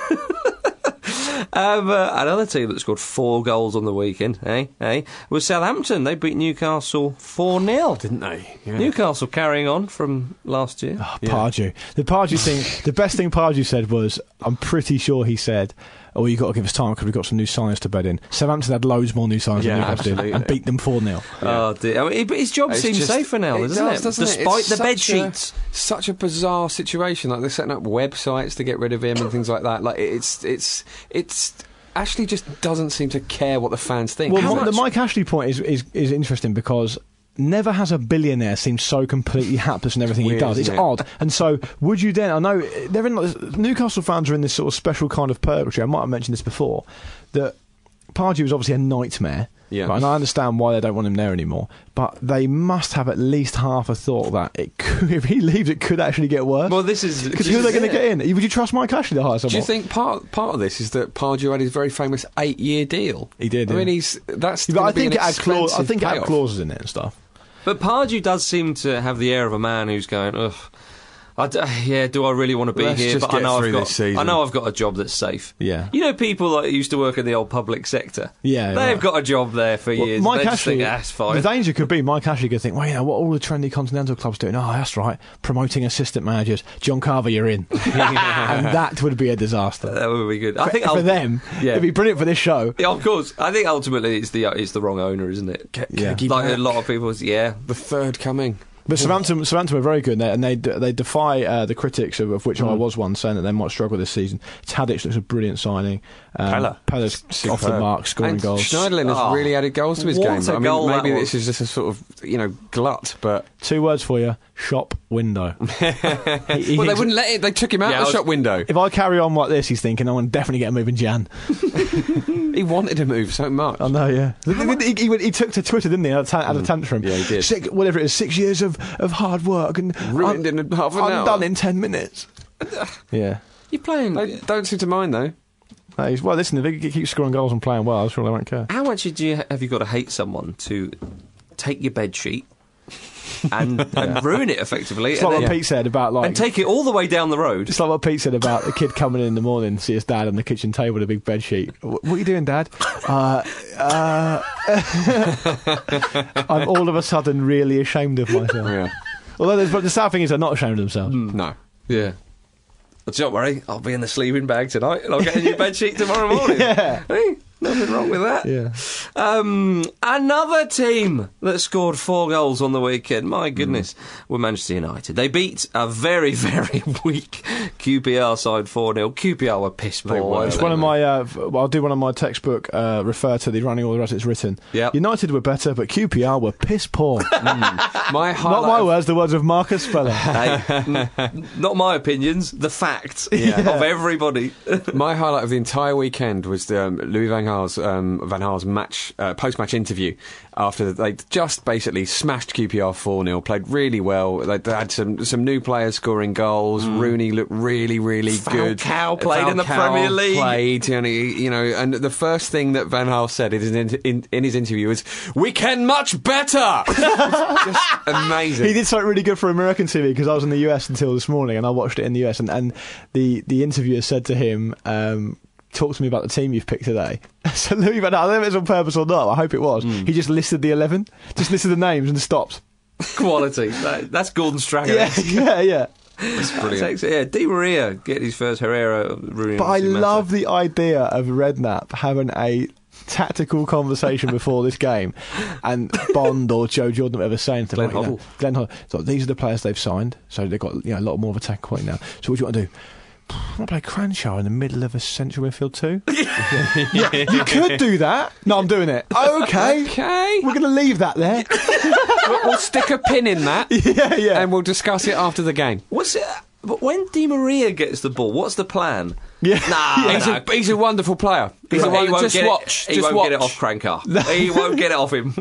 Um, uh, another team that scored four goals on the weekend, eh? Eh? Was Southampton. They beat Newcastle four nil,
Didn't they? Yeah.
Newcastle carrying on from last year.
Oh, Pardew. The Pardew thing, the best thing Pardew said was, I'm pretty sure he said, oh, you've got to give us time because we've got some new signings to bed in. Southampton had loads more new signings
Yeah,
than Newcastle did
absolutely.
and beat them four nil.
Oh dear! I mean, but his job
It's
seems
just-
safer now,
it
doesn't
does,
it?
doesn't it?
Despite
It's
the
such
bed
a-
sheets.
Such a bizarre situation. Like they're setting up websites to get rid of him and things like that. Like it's it's it's. Ashley just doesn't seem to care what the fans think.
Well,
How
Mi- the
much-
Mike Ashley point is, is, is interesting because never has a billionaire seemed so completely hapless in everything he
Weird,
does. It's
isn't it?
odd. And so, would you then? I know they're in. like, Newcastle fans are in this sort of special kind of purgatory. I might have mentioned this before. That Pardew is obviously a nightmare.
Yeah.
Right, and I understand why they don't want him there anymore. But they must have at least half a thought that it could, if he leaves, it could actually get worse.
Well, this is
Because who are they going to get in? Would you trust Mike Ashley to hire someone?
Do you think part part of this is that Pardew had his very famous eight-year deal?
He did,
I
yeah.
mean, he's that's.
Yeah, but
gonna
I
be
think
an
it had clause, I
expensive
think it had
payoff.
clauses in it and stuff.
But Pardew does seem to have the air of a man who's going, ugh. I d- yeah, do I really want to be
Let's
here?
just
But I
get
know I've
through
got,
this season.
I know I've got a job that's safe.
Yeah.
You know, people that used to work in the old public sector.
Yeah,
they've
right.
got a job there for
Well,
years.
Mike
they just
Ashley,
think, ah, that's fine.
the danger could be Mike Ashley could think, well, you know, what all the trendy continental clubs doing? Oh, that's right, promoting assistant managers. John Carver, you're in, and that would be a disaster.
That would be good. I
For-
think
for
I'll-
them,
yeah.
it'd be brilliant for this show.
Yeah, of course. I think ultimately it's the it's the wrong owner, isn't it?
Get
Yeah.
Keggy
Like a
back.
lot of people, yeah.
The third coming.
But Southampton, Southampton were very good, and they they, they defy uh, the critics, of, of which I was one, saying that they might struggle this season. Tadic looks a brilliant signing. Um,
Pella.
Pella's off the
Superb.
mark, scoring
and
goals.
Schneiderlin has
Oh,
really added goals to his
what
game.
a
I mean,
goal that
maybe
was.
this is just a sort of you know glut, but
Two words for you: shop window. He- he
well, they
thinks-
wouldn't let it. They took him out
Yeah, I
the
was-
shop window.
If I carry on like this, he's thinking, I want to definitely get a move in Jan.
He wanted to move so much.
I know, yeah. He, he, he, he took to Twitter, didn't he? Had a, ta- had a tantrum.
Yeah, he did.
Six, whatever it is, six years of, of hard work and
Ruined
I'm,
in half an
I'm
hour.
done in ten minutes. yeah.
You're playing.
They don't seem to mind though.
No, he's, well, listen, if he keeps scoring goals and playing well, I'm sure they won't care.
How much do you have you got to hate someone to take your bed sheet and, and ruin it effectively,
It's
and,
like what
then-
Pete said about like.
and take it all the way down the road?
It's like what Pete said about the kid coming in in the morning, see his dad on the kitchen table with a big bed sheet. What, what are you doing, Dad? Uh, uh, I'm all of a sudden really ashamed of myself.
Yeah.
Although, there's- but the sad thing is, they're not ashamed of themselves.
No.
Yeah. Well, don't worry, I'll be in the sleeping bag tonight, and I'll get a new bed sheet tomorrow morning.
Yeah.
Hey, nothing wrong with that.
Yeah.
Um, another team that scored four goals on the weekend, my goodness, were Manchester United. They beat a very, very weak Q P R side four nil. Q P R were piss poor.
They were.
weren't
It's
they?
one of my. Uh, well, I'll do one of my textbook. Uh, refer to the running order as it's written.
Yep.
United were better, but Q P R were piss poor.
My highlight
Not my
of-
words, the words of Marcus Speller.
Hey, n- not my opinions, the facts
Yeah.
of everybody.
My highlight of the entire weekend was the, um, Louis Van Gaal's um, Van Gaal's match uh, post-match interview after they just basically smashed Q P R four nil, played really well. They, they had some some new players scoring goals. Rooney looked really, really good.
Falcao played in the
Falcao
Premier League.
Played, and he, you know, and the first thing that Van Gaal said in his, in, in, in his interview was, "We can much better." Just amazing.
He did something really good for American T V because I was in the U S until this morning and I watched it in the U S and, and the, the interviewer said to him, um, talk to me about the team you've picked today. So Louis Van Gaal, I don't know if it was on purpose or not, I hope it was. Mm. He just listed the eleven, just listed the names and stopped.
Quality. That, that's Gordon Strachan.
Yeah, yeah, yeah.
That's brilliant. That's, yeah, Di Maria getting his first Herrera.
But I love the idea of Redknapp having a tactical conversation before this game, and Bond or Joe Jordan whatever saying to
Glenn
like, you know,
Hoddle.
Glenn Hoddle. So these are the players they've signed, so they've got, you know, a lot more of attack quality now. So what do you want to do? I want to play Cranshaw in the middle of a central midfield too. Yeah, you could do that. No, I'm doing it. Okay,
okay.
We're going to leave that there.
we'll, we'll stick a pin in that.
Yeah, yeah.
And we'll discuss it after the game.
What's it? But when Di Maria gets the ball, what's the plan?
Yeah,
nah,
he's,
no.
a, he's a wonderful player. He's
He
a wonderful.
won't
Just
get
watch.
It, he
just
won't
watch.
get it off Crankar. He won't get it off him.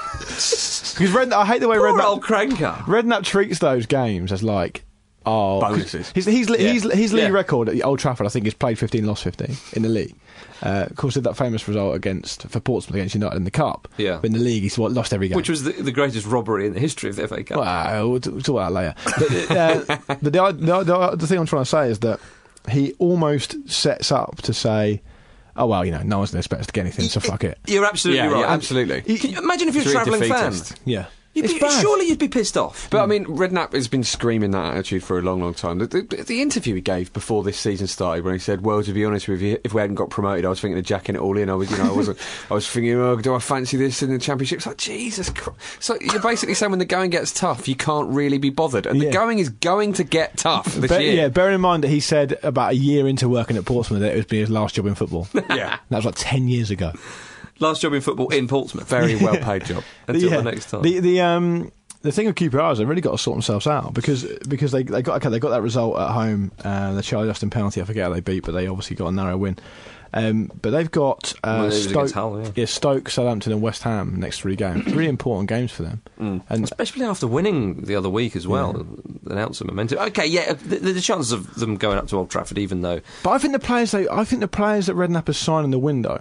Because Red, I hate the way
Poor
Redknapp,
old Crankar.
Redknapp treats those games as like. Oh,
bonuses.
His, his,
Yeah.
his, his league
Yeah.
record at Old Trafford, I think, is played fifteen, lost fifteen in the league. Uh, of course, did that famous result against for Portsmouth against United in the Cup.
Yeah.
But in the league, he's what, lost every game.
Which was the, the greatest robbery in the history of the F A Cup.
Well, we'll, t- we'll talk about that later. But, uh, but the, the, the, the thing I'm trying to say is that he almost sets up to say, oh, well, you know, no one's going to expect us to get anything, so fuck it.
You're absolutely
Yeah,
right.
yeah, absolutely.
Can you imagine if you're a
It's really
travelling fan?
defeatist.
Yeah.
You'd
It's
be,
bad.
surely you'd be pissed off.
But I mean, Redknapp has been screaming that attitude for a long, long time. The, the, the interview he gave before this season started, when he said, "Well, to be honest with you, if we hadn't got promoted, I was thinking of jacking it all in. I was, you know, I wasn't. I was thinking, oh, do I fancy this in the Championship?" It's like, Jesus Christ. So you're basically saying when the going gets tough, you can't really be bothered, and
Yeah.
the going is going to get tough this
But,
year.
yeah, bearing in mind that he said about a year into working at Portsmouth that it was his last job in football.
Yeah.
That was like ten years ago.
Last job in football in Portsmouth.
Very well paid job.
Until
Yeah.
the next time.
The, the, um, the thing with Q P R is they've really got to sort themselves out because because they they got okay, they got that result at home, uh, the Charlie Austin penalty. I forget how they beat, but they obviously got a narrow win. Um, but they've got uh,
Well, it was
Stoke,
against Hull, yeah.
yeah, Stoke, Southampton, and West Ham next three games. Really important games for them.
Mm.
And
Especially after winning the other week as well, announced some momentum. Okay, yeah, the, the chances of them going up to Old Trafford, even though
But I think the players they I think the players that Redknapp has signed in the window.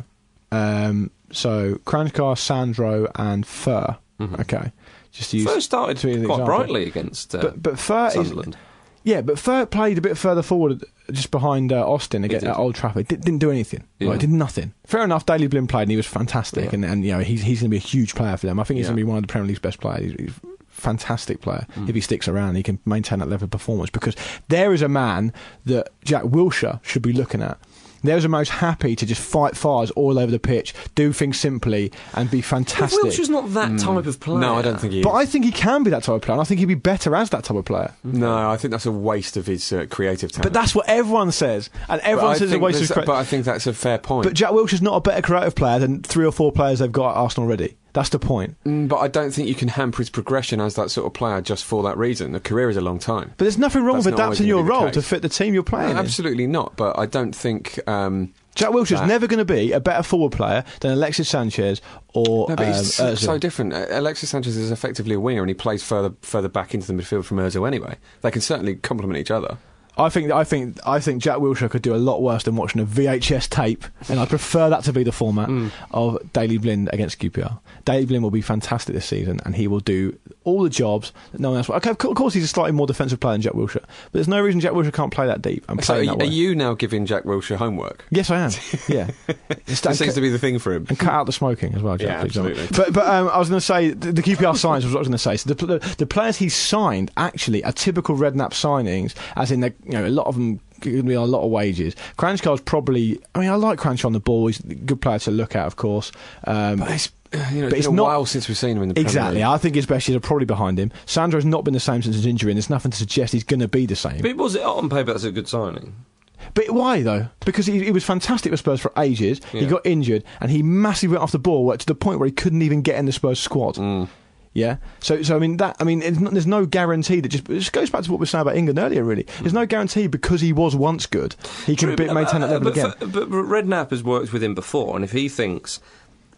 Um, so Kranjkar, Sandro, and Fur.
Mm-hmm.
Okay, just to use
first started
to use an
quite
example.
brightly against uh,
But but Fur is
Sunderland.
yeah, but Fur played a bit further forward, just behind uh, Austin again
did.
at Old Trafford. Did, didn't do anything.
Yeah.
Right, did nothing. Fair enough. Daley Blind played and he was fantastic,
Yeah.
and, and you know he's he's going to be a huge player for them. I think he's
Yeah.
going to be one of the Premier League's best players. He's, he's a fantastic player.
Mm.
If he sticks around, he can maintain that level of performance because there is a man that Jack Wilshere should be looking at. There's a most happy to just fight fires all over the pitch, do things simply, and be fantastic.
But Wilshere's not that type of player.
No, I don't think he is.
But I think he can be that type of player, and I think he'd be better as that type of player.
No, I think that's a waste of his uh, creative talent.
But that's what everyone says, and
But
everyone
I
says it's a
think
waste of
that's-
credit.
But I think that's a fair point.
But Jack Wilshere's not a better creative player than three or four players they've got at Arsenal already. That's the point.
Mm, but I don't think you can hamper his progression as that sort of player just for that reason. The career is a long time.
But there's nothing wrong
That's
with
not always
adapting
gonna
your
be the
role
case.
to fit the team you're playing in.
No, absolutely not. But I don't think. Um,
Jack Wilshere's
that-
never going to be a better forward player than Alexis Sanchez or
No, but
um,
he's
Ozil.
so different. Uh, Alexis Sanchez is effectively a winger, and he plays further further back into the midfield from Ozil anyway. They can certainly complement each other.
I think I think I think Jack Wilshere could do a lot worse than watching a V H S tape, and I prefer that to be the format
Mm.
of Daley Blind against Q P R. Daley Blind will be fantastic this season, and he will do all the jobs that no one else will. Okay, of course he's a slightly more defensive player than Jack Wilshere, but there's no reason Jack Wilshere can't play that deep and
So
play
are,
in that
are
way.
you now giving Jack Wilshere homework?
Yes, I am. Yeah, Just-
That
and
seems
cut-
to be the thing for him.
and cut out the smoking as well, Jack.
Yeah,
for example.
absolutely.
But but um, I was going to say the, the Q P R signs was what I was going to say. So the, the the players he's signed actually are typical Redknapp signings, as in they, you know a lot of them going to be on a lot of wages. Kranjkar's probably. I mean, I like Kranjkar on the ball. He's a good player to look at, of course. Um,
But it's, uh, you know,
but
it's
it's
been a
not-
while since we've seen him in the Premier
exactly.
League.
I think his best years are probably behind him. Sandro's not been the same since his injury, and there's nothing to suggest he's going to be the same.
But was it on paper that's a good signing?
But why though? Because he, he was fantastic with Spurs for ages. He
Yeah.
got injured, and he massively went off the ball to the point where he couldn't even get in the Spurs squad.
Mm.
Yeah, so so I mean that I mean it's not, there's no guarantee that just it just goes back to what we were saying about England earlier. Really, there's no guarantee because he was once good, he can
True,
be,
but,
maintain that
uh,
level
but
again.
For, but Redknapp has worked with him before, and if he thinks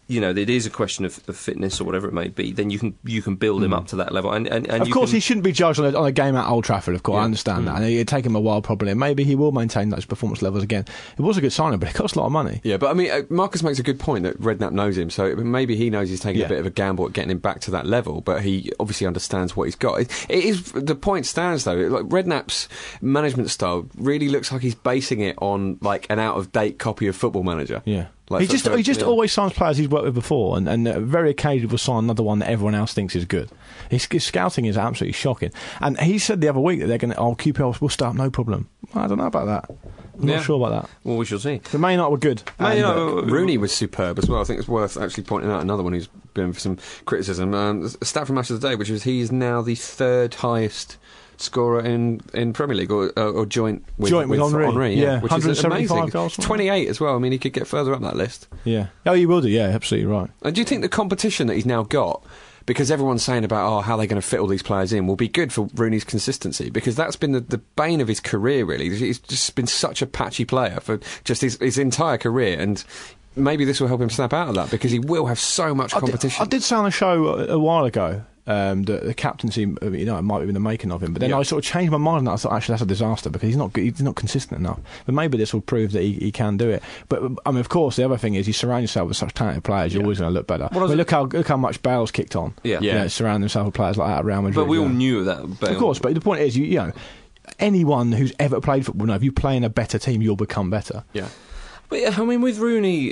you know, it is a question of, of fitness or whatever it may be, then you can you can build him up to that level. And, and, and
of
you
course,
can,
he shouldn't be judged on a, on a game at Old Trafford, of course,
Yeah.
I understand that. And it'd take him a while probably, and maybe he will maintain those performance levels again. It was a good signing, but it cost a lot of money.
Yeah, but I mean, uh, Marcus makes a good point that Redknapp knows him, so maybe he knows he's taking
Yeah.
a bit of a gamble at getting him back to that level, but he obviously understands what he's got. It, it is the point stands though. Like Redknapp's management style really looks like he's basing it on like an out-of-date copy of Football Manager.
Yeah.
Like,
he
for-
just
for-
he just
yeah.
always signs players he's worked with before, and, and uh, very occasionally will sign another one that everyone else thinks is good. His, his scouting is absolutely shocking. And he said the other week that they're going to, oh, Q P R will start, no problem. Well, I don't know about that. I'm
Yeah.
not sure about that.
Well, we shall see.
The Man United were good.
Man
And,
United
uh,
were-
Rooney was superb as well. I think it's worth actually pointing out another one who's been for some criticism. Um, a stat from Match of the Day, which is he is now the third highest scorer in, in Premier League, or, uh, or joint with,
Joint with Henry. Yeah,
which is
one hundred seventy-five
amazing.
goals, wasn't it?
twenty-eight as well. I mean, he could get further up that list.
yeah. Oh, you will do, yeah, absolutely right.
And do you think the competition that he's now got, because everyone's saying about oh how they're going to fit all these players in, will be good for Rooney's consistency? Because that's been the, the bane of his career, really. He's just been such a patchy player for just his, his entire career, and maybe this will help him snap out of that, because he will have so much
I did,
competition.
I did say on a show a, a while ago um, that the captaincy, you know, it might have been the making of him, but then
Yeah.
I sort of changed my mind on that. I thought actually that's a disaster because he's not good, he's not consistent enough. But maybe this will prove that he, he can do it. But I mean, of course, the other thing is you surround yourself with such talented players, you're always going to look better. I mean, look how look how much Bale's kicked on.
Yeah.
You
Yeah.
know, surround himself with players like that at Real Madrid.
But we all
you know.
knew that. Bale.
Of course, but the point is, you, you know, anyone who's ever played football, know, if you play in a better team, you'll become better.
yeah.
But yeah, I mean, with Rooney,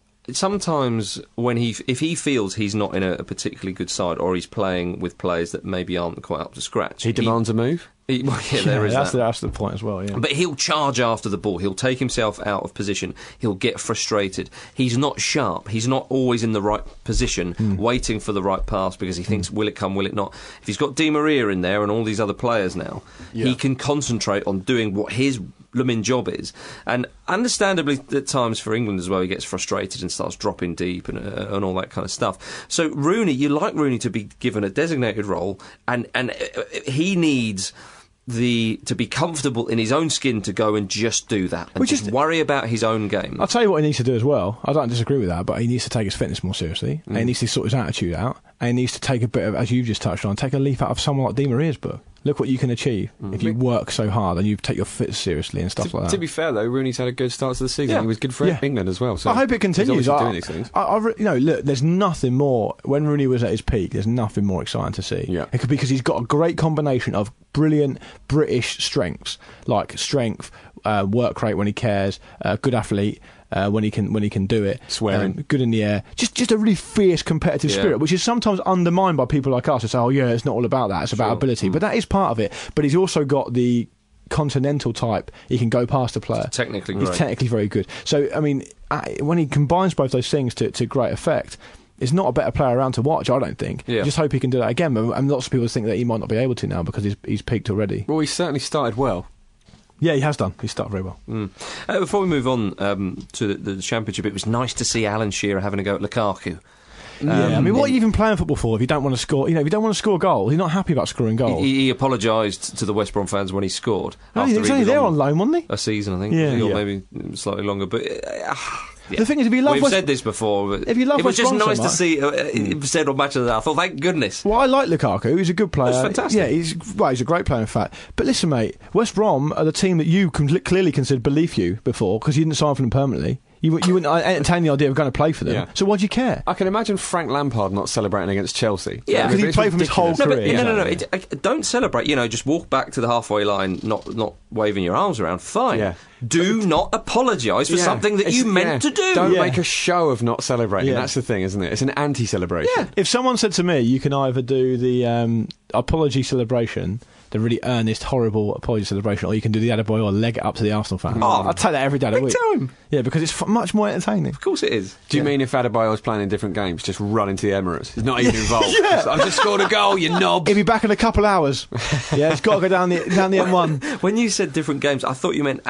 sometimes when he, if he feels he's not in a, a particularly good side, or he's playing with players that maybe aren't quite up to scratch,
He demands a move.
He, well, yeah, there is
that's
that.
the, that's the point as well. Yeah.
But he'll charge after the ball. He'll take himself out of position. He'll get frustrated. He's not sharp. He's not always in the right position,
Hmm.
waiting for the right pass because he thinks, will it come, will it not? If he's got Di Maria in there and all these other players now, he can concentrate on doing what his blooming job is. And understandably, at times for England as well, he gets frustrated and starts dropping deep and, uh, and all that kind of stuff. So Rooney, you like Rooney to be given a designated role, and, and uh, he needs the to be comfortable in his own skin to go and just do that and
Which
just
is-
worry about his own game.
I'll tell you what he needs to do as well. I don't disagree with that, but he needs to take his fitness more seriously, and he needs to sort his attitude out, and he needs to take a bit of, as you've just touched on, take a leaf out of someone like Di Maria's book. Look what you can achieve if you work so hard and you take your fitness seriously and stuff
To,
like that.
to be fair, though, Rooney's had a good start to the season.
Yeah.
He was good for
Yeah.
England as well. So
I hope it
he's
continues.
obviously
I,
doing these things.
I, I, re- you know, look, there's nothing more when Rooney was at his peak. There's nothing more exciting to see.
Yeah.
It could, because he's got a great combination of brilliant British strengths, like strength, uh, work rate when he cares, uh, good athlete. Uh, when he can when he can do it,
Swearing.
um, good in the air, just just a really fierce competitive
Yeah.
spirit, which is sometimes undermined by people like us who say, "Oh yeah, it's not all about that; it's about
Sure.
ability." But that is part of it. But he's also got the continental type. He can go past a player.
Technically
he's
great.
technically very good. So I mean, I, when he combines both those things to, to great effect, it's not a better player around to watch. I don't think.
Yeah.
I just hope he can do that again. But, and lots of people think that he might not be able to now because he's he's peaked already.
Well, he certainly started well.
Yeah, he has done. He started very well.
Mm. Uh, before we move on um, to the, the Championship, it was nice to see Alan Shearer having a go at Lukaku.
Yeah, I mean, what are you even playing football for if you don't want to score? You know, if you don't want to score goals, you're not happy about scoring goals.
He, he apologised to the West Brom fans when he scored.
no,
after
he was
he
only
was
there
on
on loan, wasn't he?
a season, I think,
Yeah.
or
Yeah.
maybe slightly longer. But uh, yeah.
The thing is, if you love
we've
West-
said this before. But
if you love
it was
West
just
Brom so
nice to
much-
see. Uh, it said on Match of the Day. I thought, thank goodness.
Well, I like Lukaku. He's a good player.
That's fantastic.
Yeah, he's well, he's a great player, in fact. But listen, mate, West Brom are the team that you con- clearly considered beneath you before because you didn't sign for them permanently. You, you wouldn't entertain the idea of going to play for them.
Yeah.
So why do you care?
I can imagine Frank Lampard not celebrating against Chelsea.
Yeah,
because he
it's
played from his whole
ridiculous.
No, but,
career.
no, no, no.
Yeah.
It, uh, don't celebrate. You know, just walk back to the halfway line, not not waving your arms around. Fine.
Yeah.
Do not apologise for
Yeah.
something that
It's-
you meant
yeah.
to do.
Don't
Yeah.
make a show of not celebrating.
Yeah.
That's the thing, isn't it? It's an anti-celebration.
Yeah.
If someone said to me, you can either do the um, apology celebration, the really earnest, horrible apology celebration, or you can do the attaboy or leg it up to the Arsenal fan.
Oh,
I'd take that every day of the
big
week.
time.
Yeah, because it's f- much more entertaining.
Of course it is.
Do you mean if Adebayo's playing in different games, just run into the Emirates? He's not even involved. Just, I've just scored a goal, you knob.
He'll be back in a couple hours. Yeah, it's got to go down the down the M one.
When you said different games, I thought you meant at the actual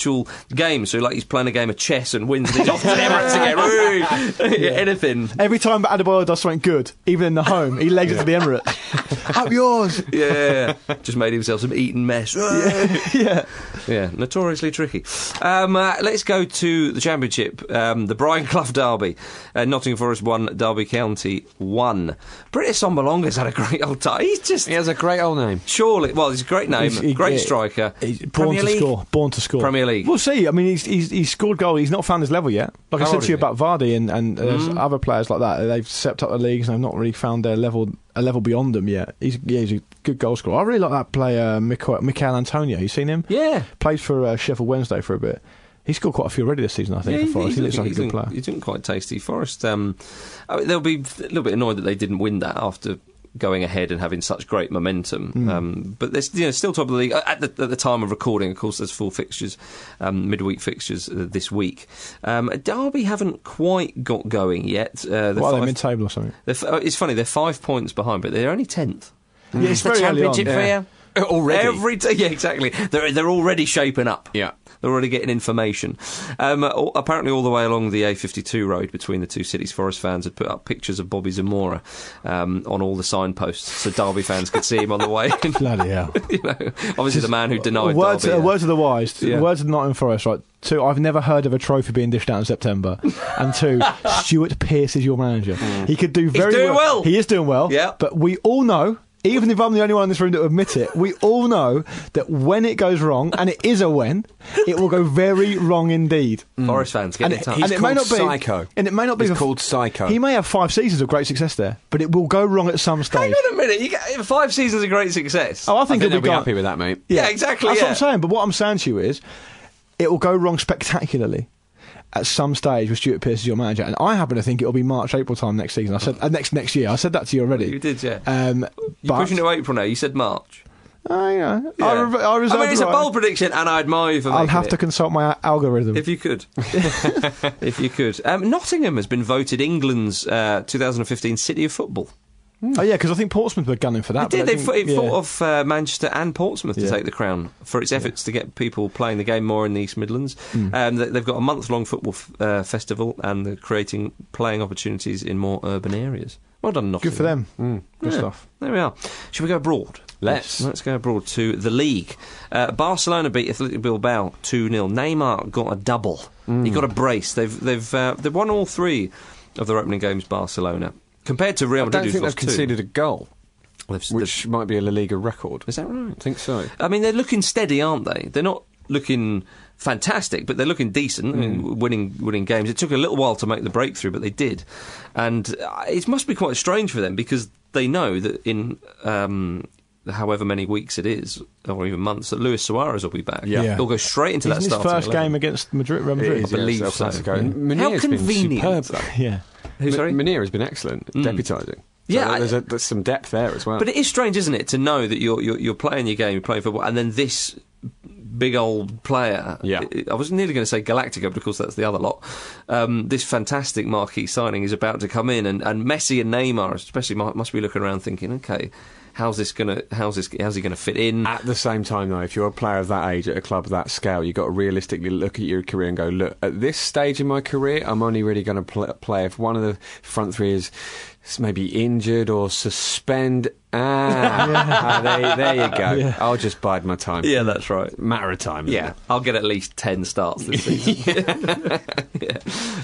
actual game. So like he's playing a game of chess and wins, and he's off to the Emirates again. yeah. Anything.
Every time Adebayo does something good, even in the home, he legs it to the Emirates. Up yours.
Yeah, just made himself some Eton mess.
yeah. yeah,
yeah, notoriously tricky. Um, uh, let's go to the Championship. Um, the Brian Clough derby. Uh, Nottingham Forest won, Derby County won. British Sombalonga's had a great old time. He's just
he has a great old name.
Surely, well, he's a great name,
He's- he-
great
yeah,
striker.
He's born
Premier
to
League.
score. Born to score.
Premier League.
We'll see. I mean, he's he's, he's scored goals. He's not found his level yet. Like
How
I said
old
to you
is he?
about Vardy and and uh, there's other players like that. They've stepped up the leagues and they've not really found their level a level beyond them yet. He's yeah, he's a good goal scorer. I really like that player, Michael, Michael Antonio. You seen him?
Yeah.
Played for uh, Sheffield Wednesday for a bit. He scored quite a few already this season, I think,
Yeah,
for Forest. He looks like a
he's
good
doing-
player.
He's doing quite tasty. Forest, um, I mean, they'll be a little bit annoyed that they didn't win that after going ahead and having such great momentum.
Mm.
Um, but they're you know, still top of the league. At the, at the time of recording, of course, there's full fixtures, um, midweek fixtures uh, this week. Um, Derby haven't quite got going yet. Uh,
What are they,
five-
mid-table or something?
they're f- oh, it's funny, they're five points behind, but they're only tenth.
Yeah, it's
the
very early on.
Championship for
Yeah.
you.
Already.
Every t- yeah, exactly. They're they're already shaping up.
Yeah.
They're already getting information. Um, all, apparently, all the way along the A fifty-two road between the two cities, Forest fans had put up pictures of Bobby Zamora um, on all the signposts, so Derby fans could see him on the way.
Bloody hell.
you know, obviously the man who denied
words,
Derby.
uh,
yeah.
words of the wise.
Yeah.
Words of Nottingham Forest, right? Two, I've never heard of a trophy being dished out in September. And two, Stuart Pearce is your manager. He could do very
doing well.
He is doing well.
Yeah.
But we all know, even if I'm the only one in this room that admit it, we all know that when it goes wrong, and it is a when, it will go very wrong indeed.
Forest fans, get
And
in
it,
touch.
He's
and it may
called
not be
Psycho.
And it may not be
He's
the-
called Psycho.
He may have five seasons of great success there, but it will go wrong at some stage.
Hang on a minute, you get, five seasons of great success.
Oh, I
I
think,
think
it'll
they'll
be
be
gone.
happy with that, mate.
Yeah, exactly,
That's
yeah.
what I'm saying. But what I'm saying to you is, it will go wrong spectacularly at some stage with Stuart Pearce as your manager, and I happen to think it'll be March, April time next season. I said uh, next next year. I said that to you already.
You did, yeah.
Um,
You're
but
pushing to April now. You said March.
I, know.
Yeah.
I, re- I, reserve
I mean, it's
the
a
right.
bold prediction, and I admire you for
I'll
making
have
it.
to consult my a- algorithm.
If you could. if you could. Um, Nottingham has been voted England's uh, twenty fifteen City of Football.
Oh yeah, because I think Portsmouth were gunning for that.
They
but
did.
I
They
think-
fought, it
yeah.
fought off uh, Manchester and Portsmouth to
Yeah.
take the crown for its efforts to get people playing the game more in the East Midlands.
Mm.
Um, they- they've got a month-long football f- uh, festival, and they're creating playing opportunities in more urban areas. Well done, Nottingham.
Good for them.
Mm.
Good
Yeah.
stuff.
There we are. Should we go abroad?
Let's.
Let's go abroad to the league. Uh, Barcelona beat Athletic Bilbao two nil. Neymar got a double. He got a brace. They've they've uh, they've won all three of their opening games, Barcelona. Compared to Real
I
Madrid,
don't
who's
think they've
lost two.
conceded a goal,
They've-
which might be a La Liga record.
Is that right?
I think so.
I mean, they're looking steady, aren't they? They're not looking fantastic, but they're looking decent. I mean, winning winning games. It took a little while to make the breakthrough, but they did. And uh, it must be quite strange for them because they know that in um, however many weeks it is, or even months, that Luis Suarez will be back.
Yeah.
Yeah.
He'll go straight into
Isn't
that
his
starting
first
eleven.
game against Madrid? Real
It
Madrid?
is,
I believe
yeah, it's
so.
El Clasico.
Yeah.
And
How
Munir's been
convenient.
superb, though.
Yeah.
Who, sorry?
M- Munir has been excellent,
Mm.
deputising. So
Yeah, I-
there's, a, there's some depth there as well.
But it is strange, isn't it, to know that you're you're, you're playing your game, you're playing football, and then this big old player.
Yeah.
I was nearly going to say Galactico, but of course that's the other lot. Um, this fantastic marquee signing is about to come in, and, and Messi and Neymar, especially, must must be looking around thinking, okay, how's this gonna? How's this? How's he going to fit in?
At the same time, though, if you're a player of that age at a club of that scale, you've got to realistically look at your career and go, look, at this stage in my career, I'm only really going to pl- play if one of the front three is maybe injured or suspend. Ah, ah there, there you go.
Yeah.
I'll just bide my time.
Yeah, that's right.
Matter of time. Isn't
Yeah,
it?
I'll get at least ten starts this season. yeah.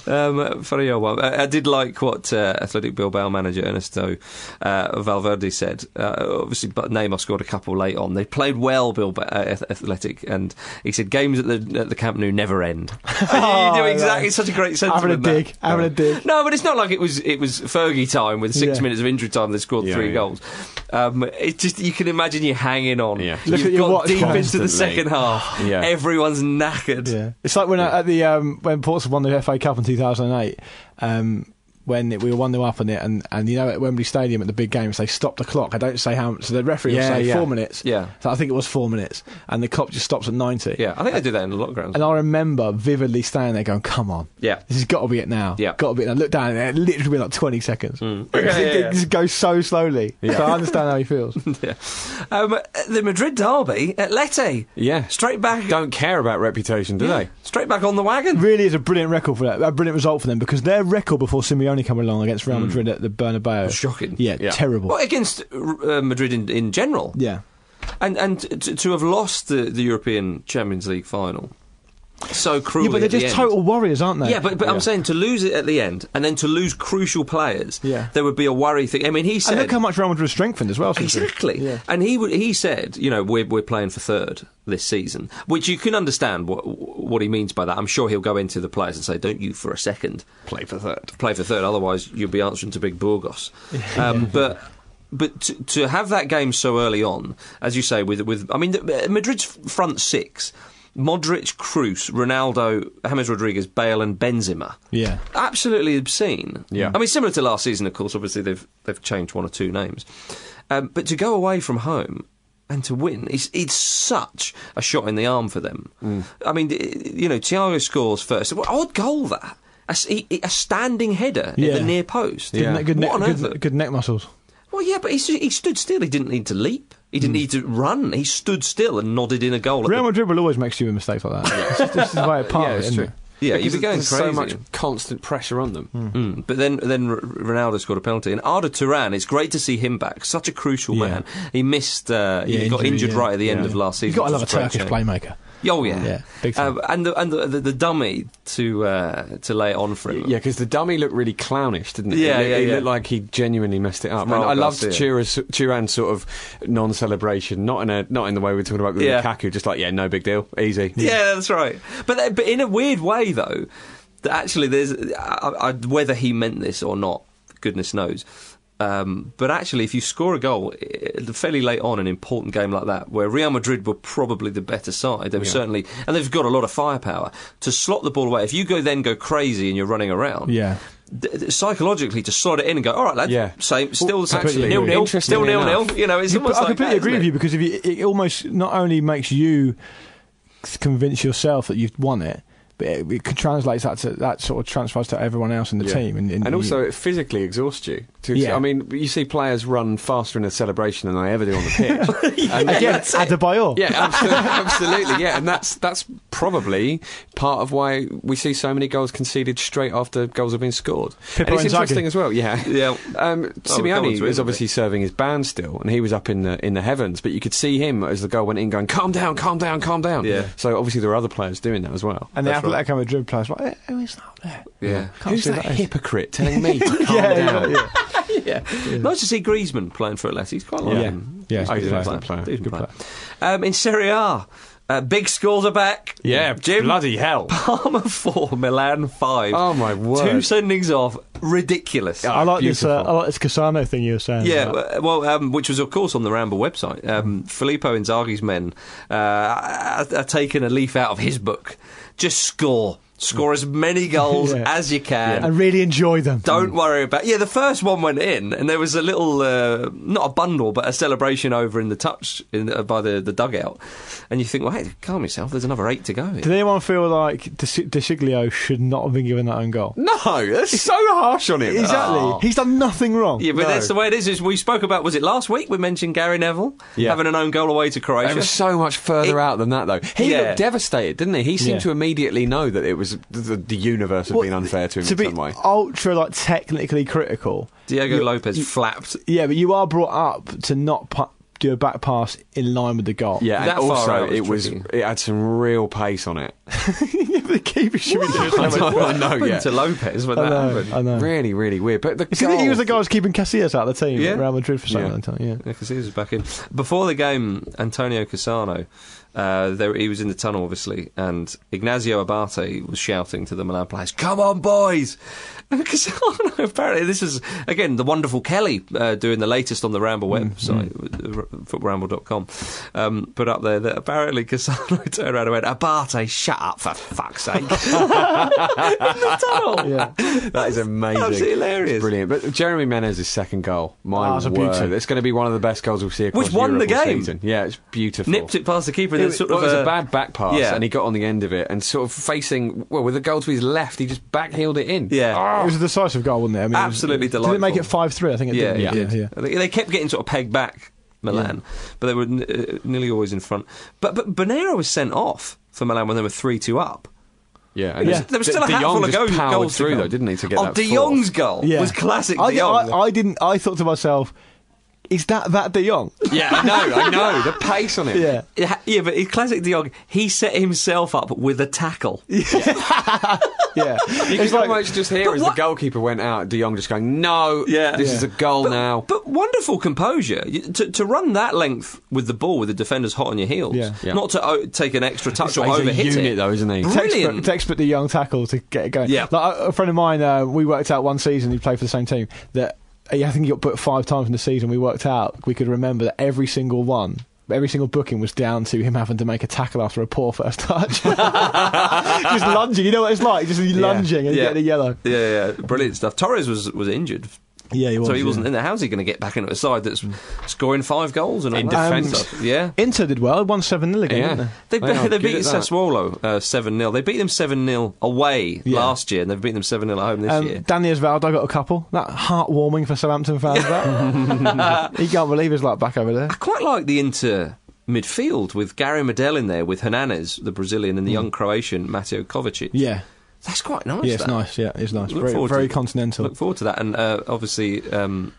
Um, funny old one. I, I did like what uh, Athletic Bilbao manager Ernesto uh, Valverde said. Uh, obviously, but Neymar scored a couple late on. They played well, Bilbao uh, Athletic, and he said games at the at the Camp Nou never end.
Oh,
you do exactly.
no.
It's such a great sentiment.
Having a
that.
dig. Having a dig.
No, but it's not like it was it was Fergie time with six
Yeah.
minutes of injury time. They scored
Yeah,
three
yeah.
goals. Um, it's just you can imagine you hanging on.
Yeah.
Look
You've
at your
got
watch
deep into the
constantly.
second half.
Yeah.
Everyone's knackered.
Yeah, it's like when uh, at the um, when Portsmouth won the F A Cup in two thousand eight. Um, when we were one nil up on it, and, and you know at Wembley Stadium at the big games they stopped the clock. I don't say how much, so the referee
Yeah,
will say
yeah.
four minutes.
Yeah.
So I think it was four minutes, and the clock just stops at ninety.
Yeah, I think they do that in a lot of grounds.
And I remember vividly standing there going, "Come on,
Yeah.
this has got to be it now.
Yeah.
got to be it." And I looked down, and it had literally been like twenty seconds.
Mm.
It,
Yeah, yeah,
it
yeah.
just goes so slowly. So I understand how he feels.
Yeah. Um, the Madrid derby, Atleti.
Yeah.
Straight back.
Don't care about reputation, do
Yeah.
they?
Straight back on the wagon.
Really is a brilliant record for that. A brilliant result for them, because their record before Simeone came along against Real Madrid at the Bernabeu,
Shocking.
Yeah,
Yeah.
terrible.
Well, against uh, Madrid in, in general.
Yeah.
And and to, to have lost the, the European Champions League final so cruelly
Yeah, but they're
at the
just
end.
total warriors, aren't they?
Yeah, but, but
Yeah.
I'm saying to lose it at the end and then to lose crucial players,
Yeah.
there would be a worry thing. I mean, he said...
And look how much Real Madrid strengthened as well. Since then.
Exactly.
Yeah.
And he would, he said, you know, we're, we're playing for third this season, which you can understand what what he means by that. I'm sure he'll go into the players and say, don't you for a second
Play for third.
play for third, otherwise you'll be answering to Big Burgos. Um, but... But to, to have that game so early on, as you say, with with I mean, the, Madrid's front six: Modric, Kroos, Ronaldo, James Rodriguez, Bale, and Benzema.
Yeah.
Absolutely obscene.
Yeah.
I mean, similar to last season, of course. Obviously, they've they've changed one or two names, um, but to go away from home and to win, it's it's such a shot in the arm for them.
Mm.
I mean, you know, Thiago scores first. What odd goal that? A, s- a standing header
Yeah.
at the near post.
Good,
Yeah.
ne- good,
What on
ne-
earth?
good, good neck muscles.
Well, yeah, but he, st- he stood still. He didn't need to leap. He didn't need to run. He stood still and nodded in a goal. at
Real
the-
Madrid will always make stupid mistakes like that. It's just, this is the way it part
Yeah,
of it,
it's
isn't
true.
it?
Yeah,
Because
you'd be going
there's
crazy.
so much constant pressure on them.
Mm, but then, then R- Ronaldo scored a penalty, and Arda Turan. It's great to see him back. Such a crucial
Yeah.
man. He missed. Uh, he
Yeah,
got
injury,
injured
yeah.
right at the end
Yeah.
of last season.
You've got to
which
love a
was great
Turkish
shame.
playmaker.
Oh yeah,
Yeah, big time.
Um, and the, and the, the, the dummy to uh, to lay it on for him.
Yeah, because the dummy looked really clownish, didn't it?
Yeah,
it,
yeah,
it
yeah.
looked like he genuinely messed it up.
From
And I
Raul
loved
Garcia.
Turan's, Turan's sort of non-celebration, not in a not in the way we're talking about with
Yeah.
Lukaku, just like yeah, no big deal, easy.
Yeah, that's right. But uh, but in a weird way, though, that actually there's I, I, whether he meant this or not, goodness knows. Um, but actually, if you score a goal eh, fairly late on an important game like that, where Real Madrid were probably the better side, they were
Yeah.
certainly, and they've got a lot of firepower to slot the ball away. If you go then go crazy and you're running around,
Yeah.
d- d- psychologically to slot it in and go, all right, lads,
Yeah.
same, still
Well, actually,
nil nil,
interestingly
still nil nil.
enough-
You know, it's
You-
almost
I
like
completely
that,
agree
isn't
with
it?
you, because if you, it almost not only makes you convince yourself that you've won it, but it, it translates that to that sort of transfers to everyone else in the
Yeah.
team, and,
And also, it physically exhausts you. To,
Yeah.
I mean, you see players run faster in a celebration than they ever do on the pitch. and,
again, Adebayor.
Yeah, absolutely, absolutely, yeah, and that's that's probably part of why we see so many goals conceded straight after goals have been scored.
Pippo
and it's
Inzaghi.
interesting as well, yeah.
Yeah.
Um,
Oh,
Simeone
come on to
was
it,
obviously serving his band still, and he was up in the in the heavens, but you could see him as the goal went in, going, "Calm down, calm down, calm down."
Yeah.
So obviously there were other players doing that as well.
And the
That's right.
Atletico Madrid players like, eh, who is that there?
Yeah.
Can't
Who's
see
that
that is.
hypocrite telling me to calm
Yeah,
down?
yeah,
yeah. Nice to see Griezmann playing for Atleti. He's quite like
Yeah.
him.
Yeah,
He's
he's
a
a
decent
good
player.
player.
Good
Decent
player.
player. Um, in Serie A, uh, big scores are back.
Yeah,
Jim,
bloody hell.
Parma four, Milan five.
Oh, my word.
Two sendings off, ridiculous.
I like this. Uh,
Beautiful.
I like this Cassano thing you were saying.
Yeah,
about.
well, um, which was of course on the Ramble website. Um, Filippo Inzaghi's men uh, are, are taking a leaf out of his book. Just score. Score as many goals
Yeah.
as you can.
and really enjoy them.
Don't worry about. Yeah, the first one went in, and there was a little, uh, not a bundle, but a celebration over in the touch in, uh, by the, the dugout. And you think, well, hey, calm yourself. There's another eight to go.
Did anyone feel like De, De Siglio should not have been given that own goal?
No, that's so harsh on him.
Exactly.
Oh.
He's done nothing wrong.
Yeah, but
No.
that's the way it is. Is we spoke about. Was it last week? We mentioned Gary Neville
Yeah.
having an own goal away to
It
Croatia.
was so much further
It-
out than that, though. He
Yeah.
looked devastated, didn't he? He seemed
Yeah.
to immediately know that it was the, the universe had
Well,
been unfair to him
to
in
be
some way.
ultra like technically critical.
Diego
you-
Lopez
you-
flapped.
Yeah, but you are brought up to not pu- do a back pass in line with the goal.
Yeah,
That
and
far
also
out was
it was
tricky.
it had some real pace on it.
Yeah, but the keeper should be doing
I
something.
know, I know,
Happened
yeah.
to Lopez when
I
that
know,
happened.
I know.
Really, really weird. But the
You see that he was the guy
goal-
who was keeping Casillas out of the team
Yeah.
at Real Madrid for so
Yeah.
long time. Yeah.
Yeah, Casillas was back in. Before the game, Antonio Cassano Uh, there, he was in the tunnel, obviously, and Ignazio Abate was shouting to the Milan players, "Come on, boys!" Because oh no, apparently this is, again, the wonderful Kelly uh, doing the latest on the Ramble website, mm-hmm. football ramble dot com, um, put up there that apparently Cassano turned around and went, "Abate, shut up, for fuck's sake." In the tunnel.
Yeah. That is amazing.
Absolutely hilarious.
It's brilliant. But Jeremy Menez's second goal, my
Oh, it's a
word,
beauty.
it's going to be one of the best goals we'll see across
Which won
Europe
the
all
game.
season. Yeah, it's beautiful.
Nipped it past the keeper and then
It,
sort
well,
of...
it was
uh,
a bad back pass,
yeah.
and he got on the end of it and sort of facing, well, with the goal to his left, he just backheeled it in.
Yeah.
It was a decisive goal, wasn't it? I mean,
Absolutely
it was, Did it make
delightful.
it five three? I think it
Yeah,
did.
it did.
Yeah, yeah.
They, they kept getting sort of pegged back, Milan, but they were n- uh, nearly always in front. But but Bonero was sent off for Milan when they were three two up.
Yeah, and
Yeah.
There was still a
De
handful
Jong
of
just
goals,
powered
goals to
through,
come.
though, didn't he, to get
oh,
that
De
fourth?
Jong's goal
Yeah.
was classic
I,
De Jong.
I, I didn't. I thought to myself, is that that De Jong?
Yeah, I know, I know. The pace on it.
Yeah.
Yeah, yeah, but it's classic De Jong. He set himself up with a tackle.
Yeah.
You
It's
can
like-
almost just hear
But
as
what-
the goalkeeper went out, De Jong just going, "No,
Yeah.
this
Yeah.
is a goal
But,
now."
but wonderful composure. You- To, to run that length with the ball, with the defenders hot on your heels,
Yeah.
Yeah.
not to o- take an extra touch
It's
or
like he's a
overhit
unit,
it.
though, isn't he?
Brilliant.
Expert, expert the young tackle to get it going.
Yeah.
Like, a, a friend of mine, uh, we worked out one season, he played for the same team, that uh, I think he got put five times in the season. We worked out, we could remember that every single one, every single booking was down to him having to make a tackle after a poor first touch. Just lunging, you know what it's like? Just lunging and
Yeah.
getting a yellow.
Yeah, yeah, brilliant stuff. Torres was was injured.
Yeah, he was.
So he
yeah.
wasn't in there. How's he going to get back into a side that's scoring five goals and all
In
that
defence.
stuff? Yeah.
Inter did well, won seven nil again,
Yeah.
didn't
They,
They are
they
good
beat
at that.
Sassuolo uh, seven nil. They beat them seven nil away
Yeah.
last year, and they've beaten them seven nil at home this
Um,
year.
Danny Osvaldo got a couple. That heartwarming for Southampton fans. That he can't believe his luck back over there.
I quite like the Inter midfield with Gary Medel in there, with Hernandez, the Brazilian, and the young Croatian, Mateo Kovacic.
Yeah,
That's quite nice.
yeah, it's
that.
nice. Yeah, it's nice.
Look
Very,
forward to
very
it.
continental.
Look forward to that. And uh, obviously, um,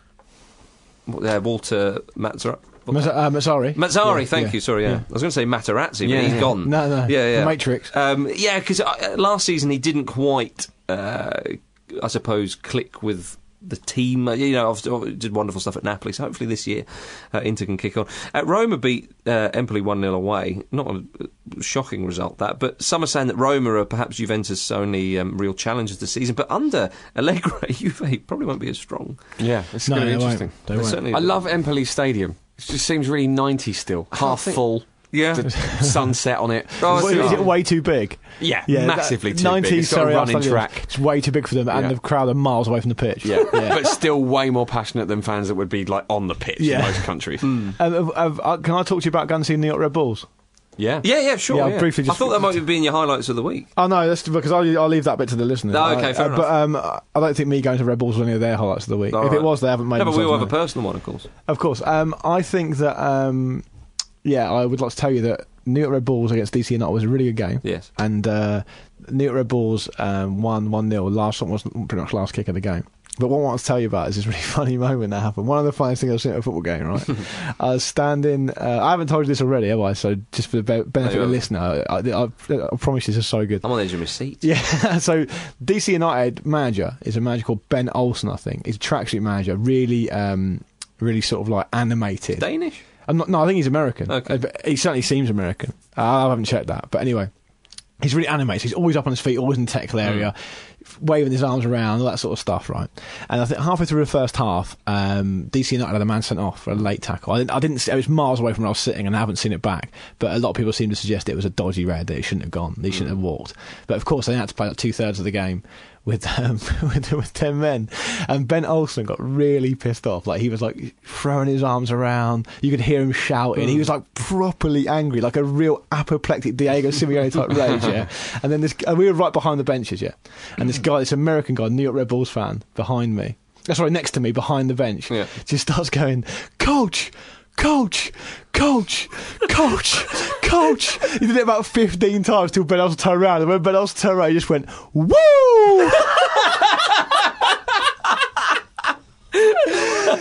uh, Walter Mazzara-
Maz- uh, Mazzari.
Mazzari,
Yeah,
thank
yeah.
you. Sorry, yeah.
Yeah.
I was going to say Materazzi,
Yeah,
but he's
yeah.
gone.
No, no.
Yeah, yeah.
The Matrix.
Um, yeah, because uh, last season he didn't quite, uh, I suppose, click with the team. Uh, You know, obviously did wonderful stuff at Napoli. So hopefully this year uh, Inter can kick on. At Roma beat uh, Empoli one nil away. Not a uh, shocking result that, but some are saying that Roma are perhaps Juventus' only um, real challengers this season. But under Allegri, Juve probably won't be as strong.
Yeah, it's
No,
going to
they
be
won't.
interesting.
They
They
won't.
certainly-
I love Empoli Stadium. It just seems really nineties still. Half
think-
full.
Yeah.
The sunset on it.
Oh,
What,
it's-
is it way too big?
Yeah,
that-
massively too big.
nineties
It's got a
Serie A
running
stadium,
track.
It's way too big for them, and
Yeah.
the crowd are miles away from the pitch.
Yeah.
yeah.
But still way more passionate than fans that would be like on the pitch
Yeah.
in most countries.
Um, have- have- uh, can I talk to you about going to see New York Red Bulls?
Yeah.
Yeah, yeah, sure.
Yeah,
Yeah,
I'll briefly
I
just-
thought that might be in your highlights of the week.
Oh no, that's because I'll, I'll leave that bit to the listeners.
No, okay,
Uh,
fair
uh, But um, I don't think me going to Red Bulls was any of their highlights of the week.
All
if it
right.
was, they haven't made.
No, but we all have a
themselves known.
personal one, of course.
Of course. Um, I think that. Um, yeah, I would like to tell you that New York Red Bulls against D C United was a really good game.
Yes.
And uh, New York Red Bulls um, won one nil. Last one was pretty much last kick of the game. But what I want to tell you about is this really funny moment that happened. One of the funniest things I've seen at a football game, right? I was standing... Uh, I haven't told you this already, have I? So just for the be- benefit
No,
of
you
the listener, I, I, I promise you this is so good.
I'm on the edge of my seat.
Yeah, so D C United manager is a manager called Ben Olsen, I think. He's a tracksuit manager, really, um, really sort of like animated.
Danish?
I'm not, no, I think he's American.
Okay.
Uh, but he certainly seems American. Uh, I haven't checked that, but anyway, he's really animated. He's always up on his feet, always in the technical area, mm. waving his arms around, all that sort of stuff, right? And I think halfway through the first half, um, D C United had a man sent off for a late tackle. I didn't, I didn't see, I was miles away from where I was sitting, and I haven't seen it back. But a lot of people seem to suggest it was a dodgy red, that he shouldn't have gone, that he shouldn't mm. have walked. But of course, they had to play like two thirds of the game with um, with, with ten men, and Ben Olsen got really pissed off. Like he was like throwing his arms around. You could hear him shouting. Mm. He was like properly angry, like a real apoplectic Diego Simeone type rage. Yeah, and then this, and we were right behind the benches. Yeah, and this guy, this American guy, New York Red Bulls fan, behind me. That's right, next to me, behind the bench.
Yeah.
Just starts going, "Coach, coach, coach, coach, coach." He did it about fifteen times till Ben Olsen turned around, and when Ben Olsen turned around, he just went, "Woo!"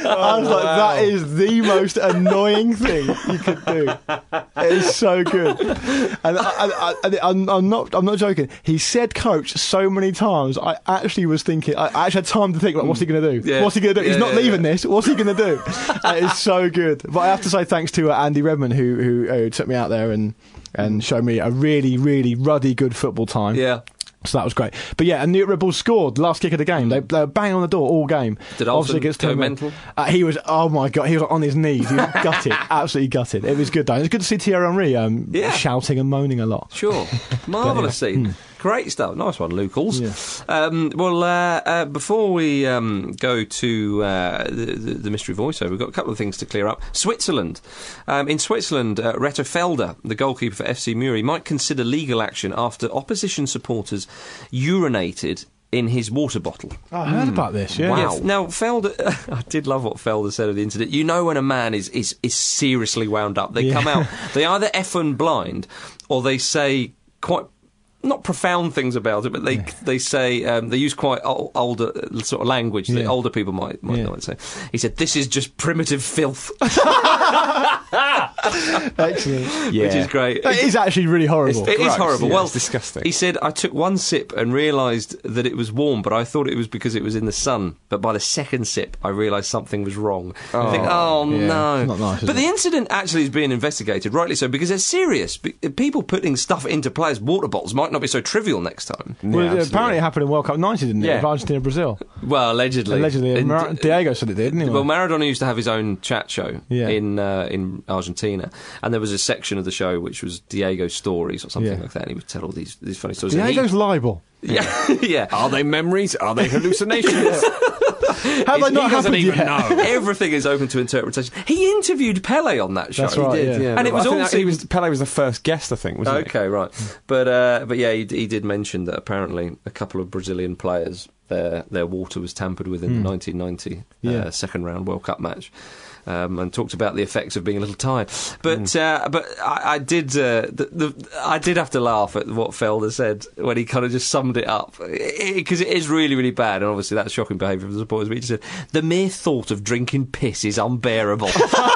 I was like, that is the most annoying thing you could do. It is so good. And I, I, I, I'm, I'm not I'm not joking. He said coach so many times, I actually was thinking, I actually had time to think, like, what's he going to do?
Yeah.
What's he going to do? He's
Yeah,
not
yeah,
leaving
yeah.
this. What's he going to do? It is so good. But I have to say thanks to uh, Andy Redmond, who, who, who took me out there and, and showed me a really, really ruddy good football time.
Yeah.
So that was great. But yeah, and Newt Red Bull scored last kick of the game. They, they were banging on the door all game.
Did
Obviously
Alston
against
go
Tottenham.
mental?
Uh, he was, oh my God, he was on his knees. He was gutted, absolutely gutted. It was good though. It was good to see Thierry Henry um,
Yeah.
shouting and moaning a lot.
Sure. Marvellous scene. Great stuff. Nice one, Lucals.
Yeah.
Um, well, uh, uh, before we um, go to uh, the, the, the mystery voiceover, we've got a couple of things to clear up. Switzerland. Um, in Switzerland, uh, Reto Felder, the goalkeeper for F C Muri, might consider legal action after opposition supporters urinated in his water bottle.
Oh, I heard about this, yeah.
Wow. Now, Felder, I did love what Felder said at the internet. You know when a man is, is, is seriously wound up. They
Yeah.
come out, they either effing blind or they say quite... not profound things about it, but they
Yeah.
they say um, they use quite ol- older uh, sort of language that
Yeah.
older people might might
Yeah.
not say. He said, "This is just primitive filth,"
Excellent.
Yeah.
which is great.
It is actually really horrible.
It is
gross,
horrible.
yeah,
well,
it's disgusting.
He said, "I took one sip and realised that it was warm, but I thought it was because it was in the sun. But by the second sip, I realised something was wrong." I think, oh
yeah.
no!
It's not nice, is
but the
it?
incident actually is being investigated, rightly so, because it's serious. Be- People putting stuff into players' water bottles might not be so trivial next time.
Well,
Yeah,
it apparently it happened in World Cup ninety, didn't it?
Yeah.
With Argentina, Brazil.
Well, allegedly.
Allegedly,
And-
Mar- Diego said it did, didn't he?
Well, Maradona used to have his own chat show
Yeah.
in uh, in Argentina, and there was a section of the show which was Diego's stories or something
Yeah.
like that, and he would tell all these these funny stories. And
Diego's libel.
he, yeah, yeah.
Are they memories? Are they hallucinations?
How they
He
not
doesn't
happened
even
yet?
know.
Everything is open to interpretation. He interviewed Pele on that show.
That's right,
He did,
yeah.
And it
but
was
I think
all
that he was Pele was the first guest, I think, wasn't
okay, right. But uh, but yeah, he, he did mention that apparently a couple of Brazilian players, their their water was tampered with in the nineteen ninety
Yeah.
uh, second round World Cup match. Um, and talked about the effects of being a little tired, but uh, but I, I did uh, the, the, I did have to laugh at what Felder said when he kind of just summed it up, because it, it is really really bad, and obviously that's shocking behaviour from the supporters. But he just said the mere thought of drinking piss is unbearable.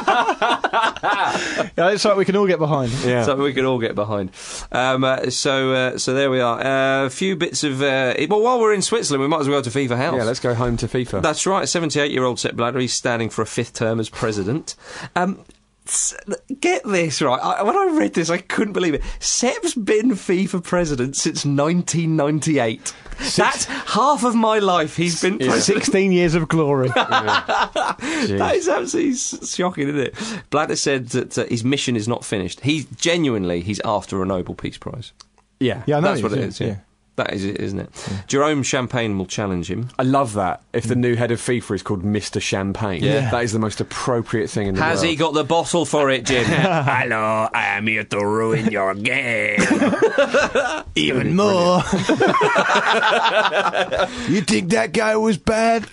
Yeah, that's something we can all get behind.
Yeah.
Something we can all get behind. Um, uh, so uh, so there we are. A uh, few bits of uh, well, while we're in Switzerland, we might as well go to FIFA House.
Yeah, let's go home to FIFA.
That's right. seventy-eight-year-old Sepp Blatter, he's standing for a fifth term as president. Um, s- get this right. I, when I read this, I couldn't believe it. Sepp's been FIFA president since nineteen ninety-eight. That's half of my life he's been president.
Sixteen years of glory.
That is absolutely s- shocking, isn't it? Blatter said that uh, his mission is not finished. He genuinely, he's after a Nobel Peace Prize.
yeah.
Yeah, I know
That's
he
what it
is,
is. Yeah. That is it, isn't it? Jerome Champagne will challenge him.
I love that. If the new head of FIFA is called Mister Champagne,
Yeah.
that is the most appropriate thing in the
Has
world.
he got the bottle for it, Jim?
Hello, I am here to ruin your game.
Even more. You think that guy was bad?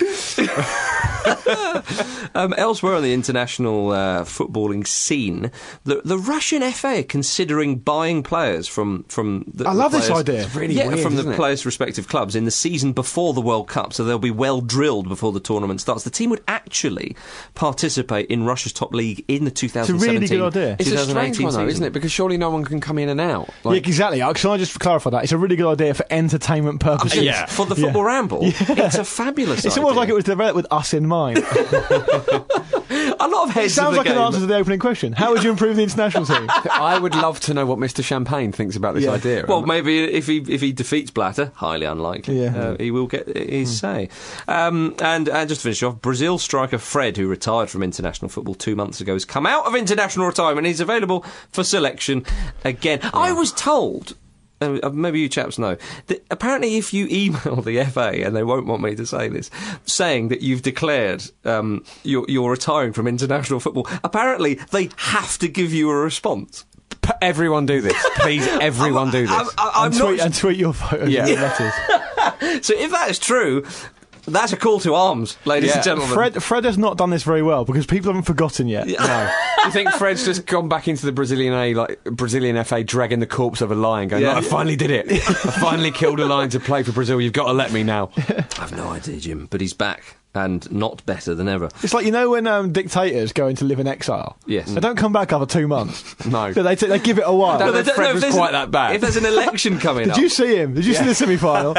um, elsewhere on the international uh, footballing scene, the, the Russian F A are considering buying players from from. The,
I
the
love this
players-
idea. It's
really
yeah,
weird,
from the
isn't it?
players' respective clubs in the season before the World Cup, so they'll be well drilled before the tournament starts. The team would actually participate in Russia's top league in the two thousand seventeen.
It's a really good idea.
It's a strange one, though,
season.
isn't it? Because surely no one can come in and out.
Yeah, exactly. Uh, Can I just clarify that? It's a really good idea for entertainment purposes.
Yeah.
For the football ramble, it's a fabulous
It's
idea.
almost like it was developed with us in mind.
a lot of
It
heads
sounds
of
like
the
an
game.
answer to the opening question. How would you improve the international team?
I would love to know what Mister Champagne thinks about this
Yeah.
idea.
Well, maybe if he if he defeats Blatter, highly unlikely,
Yeah.
uh, he will get his say. Um, and, and just to finish off, Brazil striker Fred, who retired from international football two months ago, has come out of international retirement. He's available for selection again. I was told. Uh, maybe you chaps know that apparently if you email the F A, and they won't want me to say this, saying that you've declared um, you're, you're retiring from international football, apparently they have to give you a response.
P- everyone do this. Please, everyone do this.
I'm, I'm
and,
not
tweet, and tweet your photos
Yeah.
and your letters.
So if that is true, that's a call to arms, ladies
Yeah.
and gentlemen.
Fred, Fred has not done this very well because people haven't forgotten yet.
No. You think Fred's just gone back into the Brazilian A, like Brazilian F A, dragging the corpse of a lion, going,
Yeah.
"Look, I finally did it. I finally killed a lion to play for Brazil. You've got to let me now."
I've no idea, Jim, but he's back. and not better than ever.
It's like, you know when um, dictators go into live in exile?
Yes.
They don't come back after two months.
No.
So they, t- they give it a while.
I don't know
they
if Fred
no, if
was
there's
quite
an-
that bad.
If there's an election coming
Did
up.
you see him? Did you see the semi-final?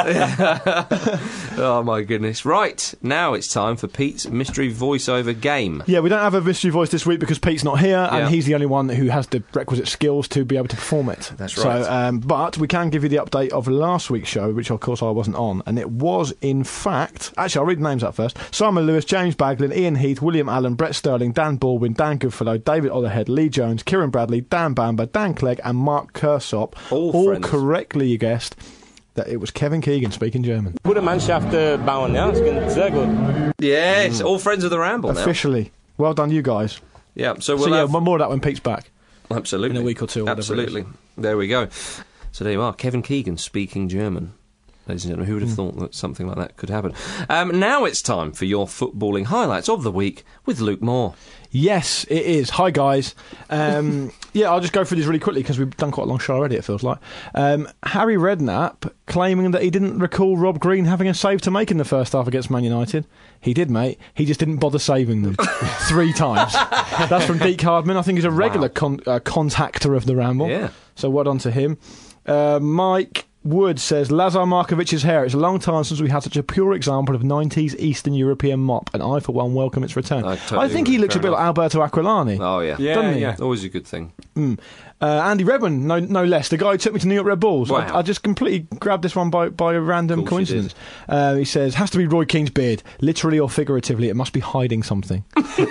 Oh, my goodness. Right, now it's time for Pete's mystery voiceover game.
Yeah, we don't have a mystery voice this week because Pete's not here, and
Yeah.
he's the only one who has the requisite skills to be able to perform it.
That's right.
So, um, but we can give you the update of last week's show, which of course I wasn't on, and it was in fact. Actually, I'll read the names out first: Simon Lewis, James Baglin, Ian Heath, William Allen, Brett Sterling, Dan Baldwin, Dan Goodfellow, David Otterhead, Lee Jones, Kieran Bradley, Dan Bamber, Dan Clegg, and Mark Kersop.
All
all
friends.
correctly guessed that it was Kevin Keegan speaking German.
Gute Mannschaft bauen, ja, es geht sehr gut.
Yes, all friends of the Ramble now.
Officially, well done, you guys.
Yeah, so we'll
so yeah,
have...
more of that when Pete's back.
Absolutely.
in a week or two or whatever it
Absolutely. There we go. So there you are, Kevin Keegan speaking German. Ladies and gentlemen, who would have thought that something like that could happen? Um, now it's time for your footballing highlights of the week with Luke Moore.
Yes, it is. Hi, guys. Um, yeah, I'll just go through these really quickly because we've done quite a long show already, it feels like. Um, Harry Redknapp claiming that he didn't recall Rob Green having a save to make in the first half against Man United. He did, mate. He just didn't bother saving them three times. That's from Deke Hardman. I think he's a regular
Wow.
con- uh, contactor of the Ramble.
Yeah.
So well done to him. Uh, Mike Wood says, Lazar Markovic's hair. It's a long time since we had such a pure example of nineties Eastern European mop, and I, for one, welcome its return.
I totally
think
agree.
he looks
Fair
a bit
enough.
like Alberto Aquilani.
Oh, yeah.
Yeah,
Doesn't he?
yeah.
Always a good thing.
Mm. Uh, Andy Redmond, no, no less, the guy who took me to New York Red Bulls.
Wow.
I, I just completely grabbed this one by, by a random
Of course you
coincidence. Uh, he says, has to be Roy Keane's beard. Literally or figuratively, it must be hiding something.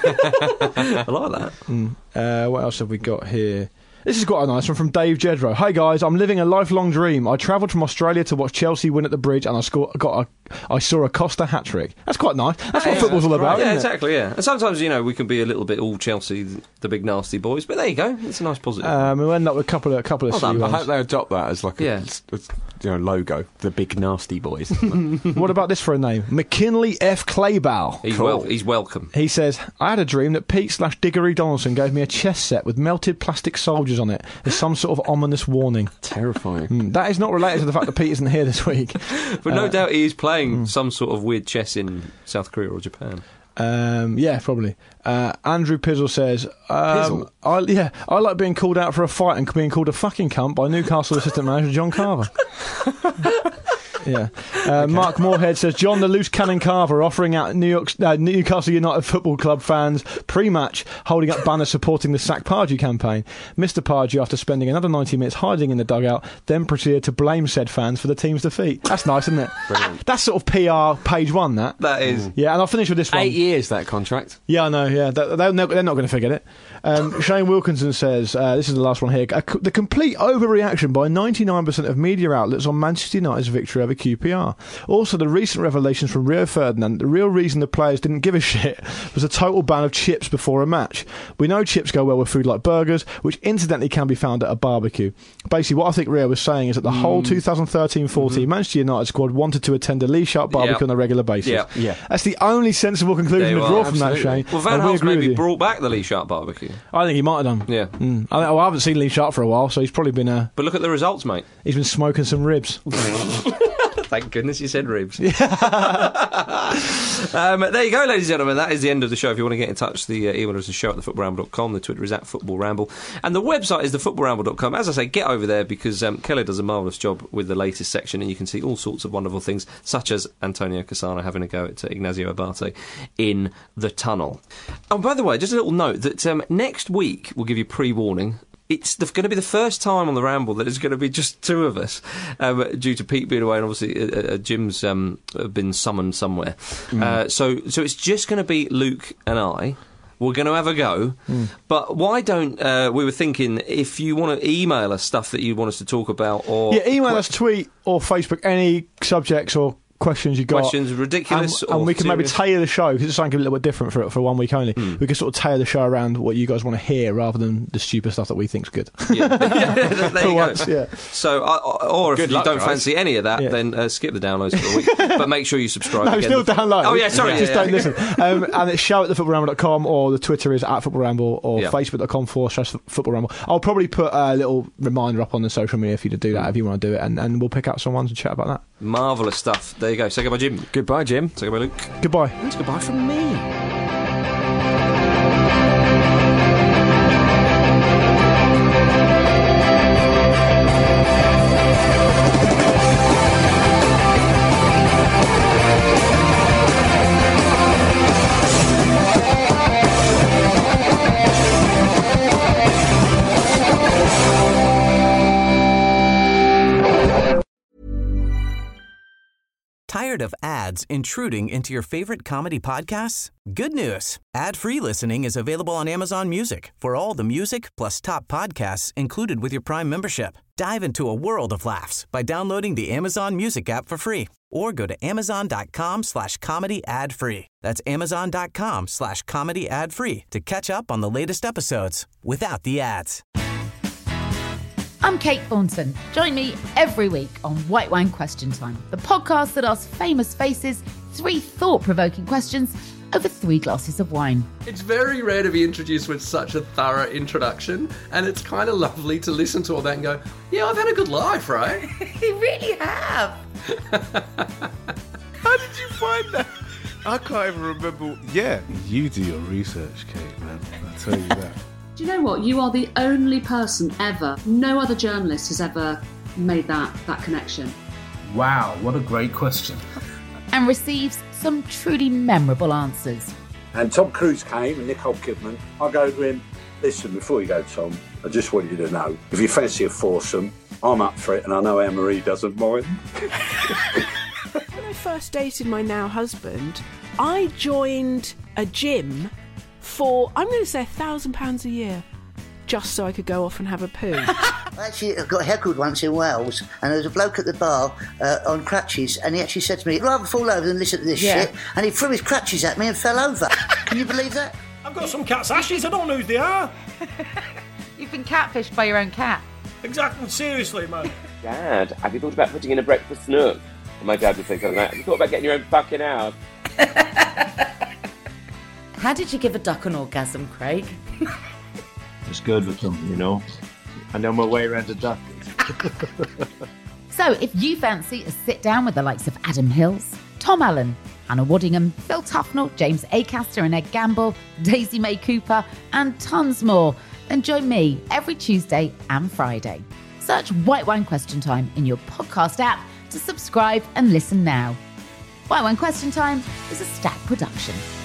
I like that.
Mm. Uh, what else have we got here? This is quite a nice one from Dave Jedro. Hi guys, I'm living a lifelong dream. I travelled from Australia to watch Chelsea win at the Bridge, and I scored, got a, I saw a Costa hat trick. That's quite nice. That's what
Yeah,
football's all about,
Yeah,
isn't it?
exactly, yeah. And sometimes, you know, we can be a little bit all Chelsea, the big nasty boys, but there you go. It's a nice positive.
Um, we'll end up with a couple of, a couple of
Well done.
silly
I
ones.
hope they adopt that as like a,
Yeah.
a, you know, logo. The big nasty boys.
What about this for a name? McKinley F. Claybow.
he's,
cool.
wel- he's welcome.
He says, I had a dream that Pete slash Diggory Donaldson gave me a chess set with melted plastic soldiers on it as some sort of ominous warning.
Terrifying.
Mm, that is not related to the fact that Pete isn't here this week.
But no
Uh,
doubt he is playing some sort of weird chess in South Korea or Japan.
Um, yeah, probably. Uh, Andrew Pizzle says, um,
Pizzle?
I, yeah, I like being called out for a fight and being called a fucking cunt by Newcastle assistant manager John Carver. Yeah. Uh, Mark Moorhead says, John the Loose Cannon Carver offering out New York, uh, Newcastle United Football Club fans pre-match holding up banners supporting the Sack Pardew campaign. Mister Pardew, after spending another ninety minutes hiding in the dugout, then proceeded to blame said fans for the team's defeat. That's nice, isn't it?
Brilliant.
That's sort of P R page one, that.
That is.
Yeah, and I'll finish with this one.
Eight years, that contract.
Yeah, I know, yeah. They're, they're not, they're not going to forget it. Um, Shane Wilkinson says, uh, this is the last one here, a, the complete overreaction by ninety-nine percent of media outlets on Manchester United's victory over Q P R. Also, the recent revelations from Rio Ferdinand, the real reason the players didn't give a shit was a total ban of chips before a match. We know chips go well with food like burgers, which incidentally can be found at a barbecue. Basically, what I think Rio was saying is that the
Mm.
whole twenty thirteen fourteen
Mm-hmm.
Manchester United squad wanted to attend a Lee Sharp barbecue
Yep.
on a regular basis.
Yep.
Yeah.
That's the only sensible
There
conclusion
you
to draw
are,
from that,
absolutely.
Shane.
Well, Van
And we
Haal's
agree with
maybe
you.
brought back the Lee Sharp barbecue.
I think he might have done.
Yeah.
Mm. I, well, I haven't seen Lee Sharp for a while, so he's probably been uh,
But look at the results, mate.
he's been smoking some ribs.
Thank goodness you said ribs. um, there you go, ladies and gentlemen. That is the end of the show. If you want to get in touch, the uh, email address is show at the football ramble dot com. The Twitter is at football ramble. And the website is the football ramble dot com. As I say, get over there because um, Kelly does a marvellous job with the latest section and you can see all sorts of wonderful things, such as Antonio Cassano having a go at uh, Ignazio Abate in the tunnel. Oh, by the way, just a little note that um, next week we'll give you pre-warning. It's going to be the first time on the Ramble that it's going to be just two of us, um, due to Pete being away, and obviously uh, uh, Jim's um, been summoned somewhere. Mm. Uh, so, so it's just going to be Luke and I. We're going to have a go, mm. but why don't uh, we were thinking if you want to email us stuff that you want us to talk about, or
Yeah, email us, tweet, or Facebook any subjects or questions you got.
questions ridiculous,
and,
or
and we can maybe
serious.
tailor the show because it's something a little bit different for for one week only.
Mm.
We can sort of tailor the show around what you guys want to hear rather than the stupid stuff that we think's good.
Yeah. there
For
you go.
once, yeah.
So, uh, or if
Good
you
luck,
don't
guys.
fancy any of that,
Yeah.
then uh, skip the downloads for a week. But make sure you subscribe.
No,
again.
still download.
Oh yeah, sorry,
just
yeah,
don't
yeah.
listen. Um, and it's show at the football ramble dot com, or the Twitter is at football ramble, or
Yeah.
facebook dot com forward slash football ramble. I'll probably put a little reminder up on the social media for you to do that if you want to do it, and, and we'll pick out some ones and chat about that.
Marvellous stuff. There you go. Say goodbye, Jim.
Goodbye, Jim.
Say goodbye, Luke.
Goodbye.
And goodbye from me.
Tired of ads intruding into your favorite comedy podcasts? Good news. Ad-free listening is available on Amazon Music for all the music plus top podcasts included with your Prime membership. Dive into a world of laughs by downloading the Amazon Music app for free or go to amazon.com slash comedy ad free. That's amazon.com slash comedy ad free to catch up on the latest episodes without the ads.
I'm Kate Thornton. Join me every week on White Wine Question Time, the podcast that asks famous faces three thought-provoking questions over three glasses of wine.
It's very rare to be introduced with such a thorough introduction, and it's kind of lovely to listen to all that and go, yeah, I've had a good life, right?
You really have.
How did you find that? I can't even remember. Yeah, you do your research, Kate, man. I'll tell you that.
Do you know what? You are the only person ever, no other journalist has ever made that, that connection.
Wow, what a great question.
And receives some truly memorable answers.
And Tom Cruise came and Nicole Kidman. I go to him, listen, before you go, Tom, I just want you to know, if you fancy a foursome, I'm up for it, and I know Anne-Marie doesn't mind.
When I first dated my now husband, I joined a gym for, I'm going to say, a thousand pounds a year, just so I could go off and have a poo.
I actually got heckled once in Wales, and there was a bloke at the bar uh, on crutches, and he actually said to me, I'd rather fall over than listen to this
Yeah.
shit, and he threw his crutches at me and fell over. Can you believe that?
I've got some cat's ashes, I don't know who they are.
You've been catfished by your own cat.
Exactly, seriously, man.
Dad, have you thought about putting in a breakfast nook? And my dad would say something like, have you thought about getting your own fucking house?
How did you give a duck an orgasm, Craig?
It's good with them, you know. I know my way around a duck.
So if you fancy a sit down with the likes of Adam Hills, Tom Allen, Anna Waddingham, Phil Tufnell, James Acaster and Ed Gamble, Daisy May Cooper, and tons more, then join me every Tuesday and Friday. Search White Wine Question Time in your podcast app to subscribe and listen now. White Wine Question Time is a Stack production.